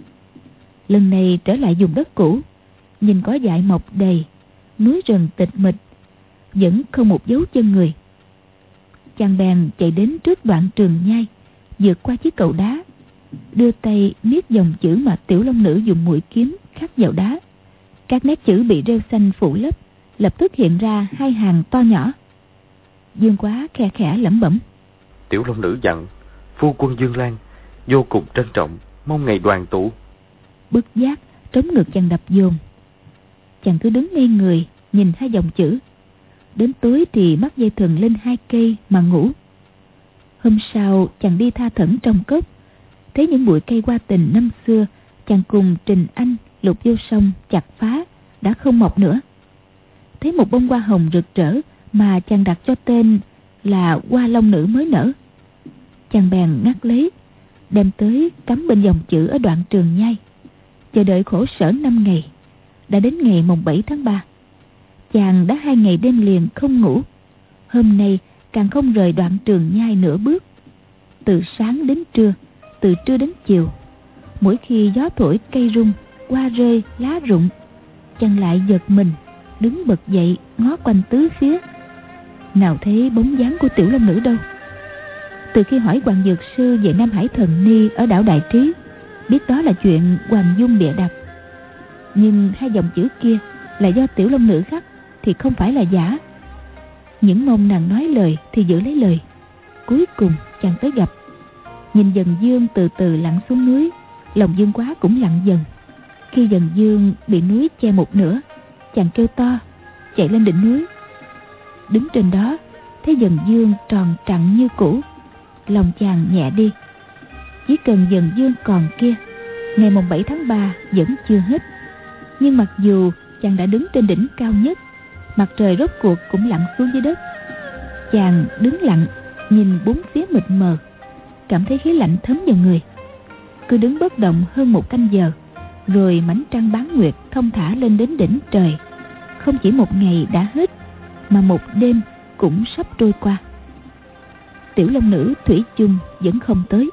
Lần này trở lại vùng đất cũ, nhìn cỏ dại mọc đầy, núi rừng tịch mịch, vẫn không một dấu chân người. Chàng bèn chạy đến trước đoạn Trường Nhai, vượt qua chiếc cầu đá, đưa tay niết dòng chữ mà Tiểu Long Nữ dùng mũi kiếm khắc vào đá. Các nét chữ bị rêu xanh phủ lấp, lập tức hiện ra 2 hàng to nhỏ. Dương Quá khe khẽ lẩm bẩm. Tiểu Long Nữ dặn phu quân Dương Lan vô cùng trân trọng, mong ngày đoàn tụ. Bất giác trống ngực chàng đập dồn. Chàng cứ đứng ngây người nhìn hai dòng chữ. Đến tối thì mắc dây thừng lên 2 cây mà ngủ. Hôm sau chàng đi tha thẩn trong cốc, thấy những bụi cây hoa tình năm xưa chàng cùng Trình Anh lục vô sông chặt phá đã không mọc nữa. Thấy một bông hoa hồng rực rỡ mà chàng đặt cho tên là Hoa Long Nữ mới nở. Chàng bèn ngắt lấy, đem tới cắm bên dòng chữ ở đoạn Trường Nhai. Chờ đợi khổ sở 5 ngày. Đã đến ngày mùng 7 tháng 3. Chàng đã 2 ngày đêm liền không ngủ. Hôm nay càng không rời đoạn Trường Nhai nửa bước. Từ sáng đến trưa, từ trưa đến chiều, mỗi khi gió thổi cây rung, hoa rơi, lá rụng, chàng lại giật mình, đứng bật dậy ngó quanh tứ phía. Nào thấy bóng dáng của Tiểu Long Nữ đâu. Từ khi hỏi Hoàng Dược Sư về Nam Hải Thần Ni ở đảo Đại Trí, biết đó là chuyện Hoàng Dung bịa đặt. Nhưng 2 dòng chữ kia là do Tiểu Long Nữ khắc thì không phải là giả. Những mong nàng nói lời thì giữ lấy lời. Cuối cùng chàng tới gặp. Nhìn dần dương từ từ lặn xuống núi, lòng Dương Quá cũng lặn dần. Khi dần dương bị núi che một nửa, chàng kêu to chạy lên đỉnh núi. Đứng trên đó thấy dần dương tròn trặn như cũ, lòng chàng nhẹ đi. Chỉ cần dần dương còn kia, ngày mùng 7 tháng 3 vẫn chưa hết. Nhưng mặc dù chàng đã đứng trên đỉnh cao nhất, mặt trời rốt cuộc cũng lặn xuống dưới đất. Chàng đứng lặng nhìn bốn phía mịt mờ, cảm thấy khí lạnh thấm vào người. Cứ đứng bất động hơn 1 canh giờ, rồi mảnh trăng bán nguyệt thông thả lên đến đỉnh trời. Không chỉ 1 ngày đã hết, mà 1 đêm cũng sắp trôi qua. Tiểu Long Nữ thủy chung vẫn không tới.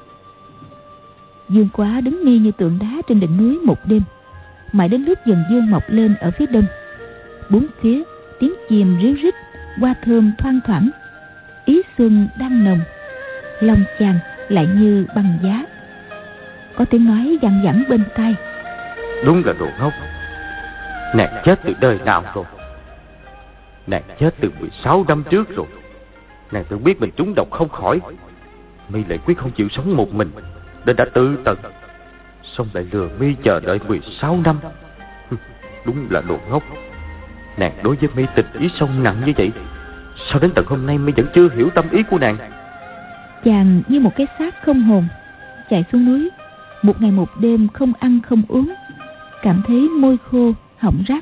Dương Quá đứng nghi như tượng đá trên đỉnh núi 1 đêm, mãi đến lúc dần dương mọc lên ở phía đông. Bốn phía tiếng chim ríu rít, hoa thơm thoang thoảng, ý xuân đang nồng. Lòng chàng lại như băng giá. Có tiếng nói văng vẳng bên tai. Đúng là đồ ngốc. Nàng chết từ đời nào rồi? Nàng chết từ 16 năm trước rồi. Nàng tự biết mình trúng độc không khỏi, mi lại quyết không chịu sống một mình, nên đã tự tận, xong lại lừa mi chờ đợi 16 năm. Đúng là đồ ngốc. Nàng đối với mi tình ý sâu nặng như vậy, sao đến tận hôm nay mi vẫn chưa hiểu tâm ý của nàng? Chàng như một cái xác không hồn, chạy xuống núi, 1 ngày 1 đêm không ăn không uống, cảm thấy môi khô họng rát.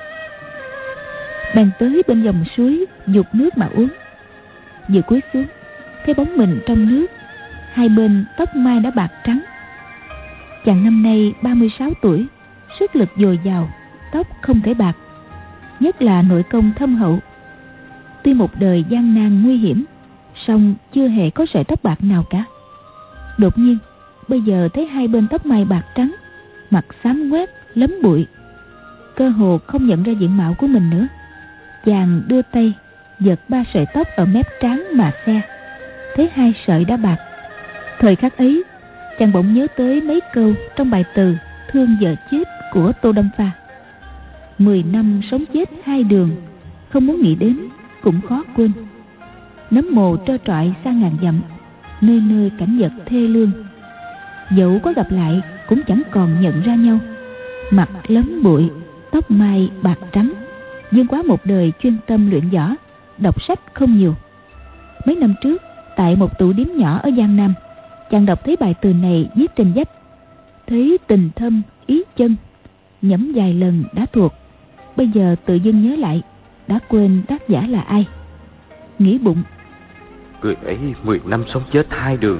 Bèn tới bên dòng suối dục nước mà uống. Vừa cúi xuống thấy bóng mình trong nước, 2 bên tóc mai đã bạc trắng. Chàng năm nay 36 tuổi, sức lực dồi dào, tóc không thể bạc, nhất là nội công thâm hậu. Tuy một đời gian nan nguy hiểm, song chưa hề có sợi tóc bạc nào cả. Đột nhiên bây giờ thấy 2 bên tóc mai bạc trắng, mặt xám ngoét lấm bụi, cơ hồ không nhận ra diện mạo của mình nữa. Chàng đưa tay giật 3 sợi tóc ở mép trán mà xe, thấy 2 sợi đã bạc. Thời khắc ấy chàng bỗng nhớ tới mấy câu trong bài từ Thương Vợ Chết của Tô Đông Pha. 10 năm sống chết 2 đường, không muốn nghĩ đến cũng khó quên. Nấm mồ trơ trọi xa ngàn dặm, nơi nơi cảnh vật thê lương. Dẫu có gặp lại cũng chẳng còn nhận ra nhau. Mặt lấm bụi, tóc mai bạc trắng. Dương Quá một đời chuyên tâm luyện võ, đọc sách không nhiều. Mấy năm trước tại một tụ điếm nhỏ ở Giang Nam, chàng đọc thấy bài từ này viết trên vách. Thấy tình thâm ý chân, nhẩm vài lần đã thuộc. Bây giờ tự dưng nhớ lại, đã quên tác giả là ai. Nghĩ bụng, người ấy 10 năm sống chết 2 đường.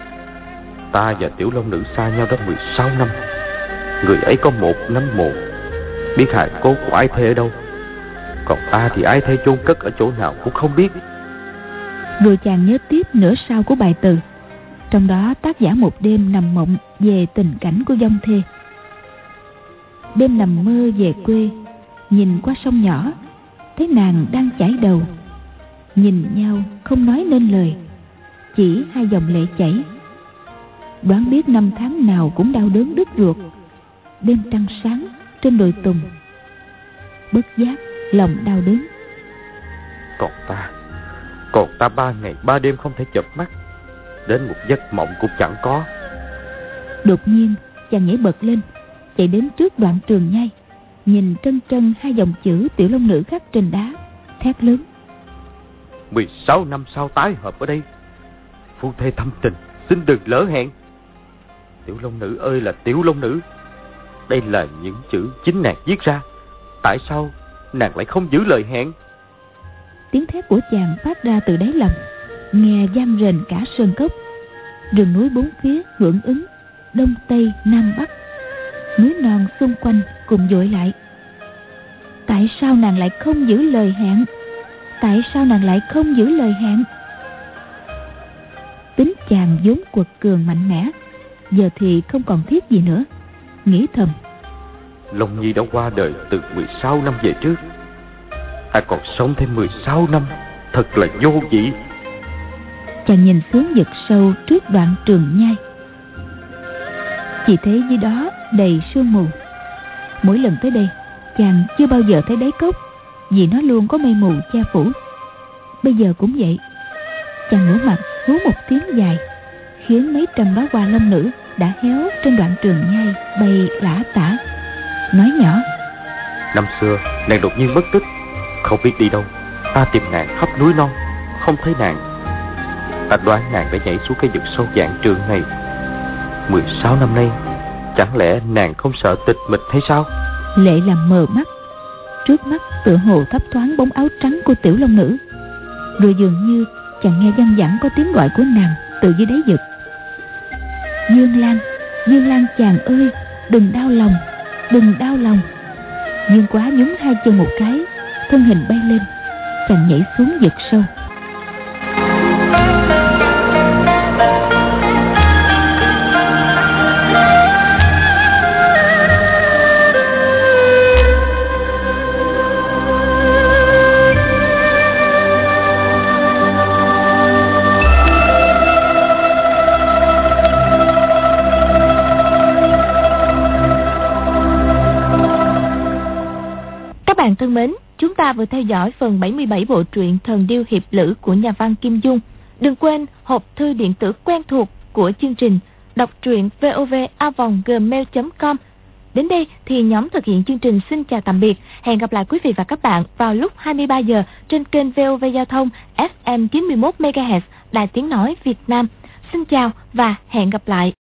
Ta và Tiểu Long Nữ xa nhau đã 16 năm. Người ấy có 1 nấm mồ, biết hài cốt của ái thê ở đâu. Còn ta thì ái thê chôn cất ở chỗ nào cũng không biết. Rồi chàng nhớ tiếp nửa sau của bài từ. Trong đó tác giả một đêm nằm mộng về tình cảnh của vong thê. Đêm nằm mơ về quê, nhìn qua sông nhỏ, thấy nàng đang chảy đầu. Nhìn nhau không nói nên lời, chỉ 2 dòng lệ chảy. Đoán biết 5 tháng nào cũng đau đớn đứt ruột. Đêm trăng sáng trên đồi tùng, bất giác lòng đau đớn. Còn Còn ta 3 ngày 3 đêm không thể chợp mắt, đến một giấc mộng cũng chẳng có. Đột nhiên chàng nhảy bật lên, chạy đến trước đoạn trường nhai, nhìn trân trân 2 dòng chữ Tiểu Long Nữ khắc trên đá, thét lớn: 16 năm sau tái hợp ở đây, phu thê thâm tình, xin đừng lỡ hẹn. Tiểu Long Nữ ơi là Tiểu Long Nữ, đây là những chữ chính nàng viết ra, tại sao nàng lại không giữ lời hẹn? Tiếng thét của chàng phát ra từ đáy lòng, nghe vang rền cả sơn cốc. Rừng núi bốn phía hưởng ứng, đông tây nam bắc, núi non xung quanh cùng dội lại. Tại sao nàng lại không giữ lời hẹn? Tại sao nàng lại không giữ lời hẹn? Tính chàng vốn quật cường mạnh mẽ, giờ thì không còn thiết gì nữa. Nghĩ thầm: Long Nhi đã qua đời từ 16 năm về trước, ta còn sống thêm 16 năm, thật là vô vị. Chàng nhìn xuống vực sâu trước đoạn trường nhai, chỉ thấy dưới đó đầy sương mù. Mỗi lần tới đây, chàng chưa bao giờ thấy đáy cốc, vì nó luôn có mây mù che phủ. Bây giờ cũng vậy. Chàng ngửa mặt hú một tiếng dài, khiến mấy trăm đóa hoa long nữ đã héo trên đoạn trường nhai bay lả tả, nói nhỏ: Năm xưa nàng đột nhiên mất tích, không biết đi đâu. Ta tìm nàng khắp núi non, không thấy nàng. Ta đoán nàng đã nhảy xuống cái vực sâu vạn trượng này. 16 năm nay, chẳng lẽ nàng không sợ tịch mịch hay sao? Lệ làm mờ mắt. Trước mắt tựa hồ thấp thoáng bóng áo trắng của Tiểu Long Nữ, rồi dường như chàng nghe văng vẳng có tiếng gọi của nàng từ dưới đáy vực: Dương Lan, Dương Lan chàng ơi, đừng đau lòng, đừng đau lòng. Dương Quá nhún 2 chân một cái, thân hình bay lên, chàng nhảy xuống vực sâu. Các bạn thân mến, chúng ta vừa theo dõi phần 77 bộ truyện Thần Điêu Hiệp Lữ của nhà văn Kim Dung. Đừng quên hộp thư điện tử quen thuộc của chương trình đọc truyện vovavong@gmail.com. Đến đây thì nhóm thực hiện chương trình xin chào tạm biệt. Hẹn gặp lại quý vị và các bạn vào lúc 23 giờ trên kênh VOV Giao thông FM 91 MHz Đài Tiếng nói Việt Nam. Xin chào và hẹn gặp lại.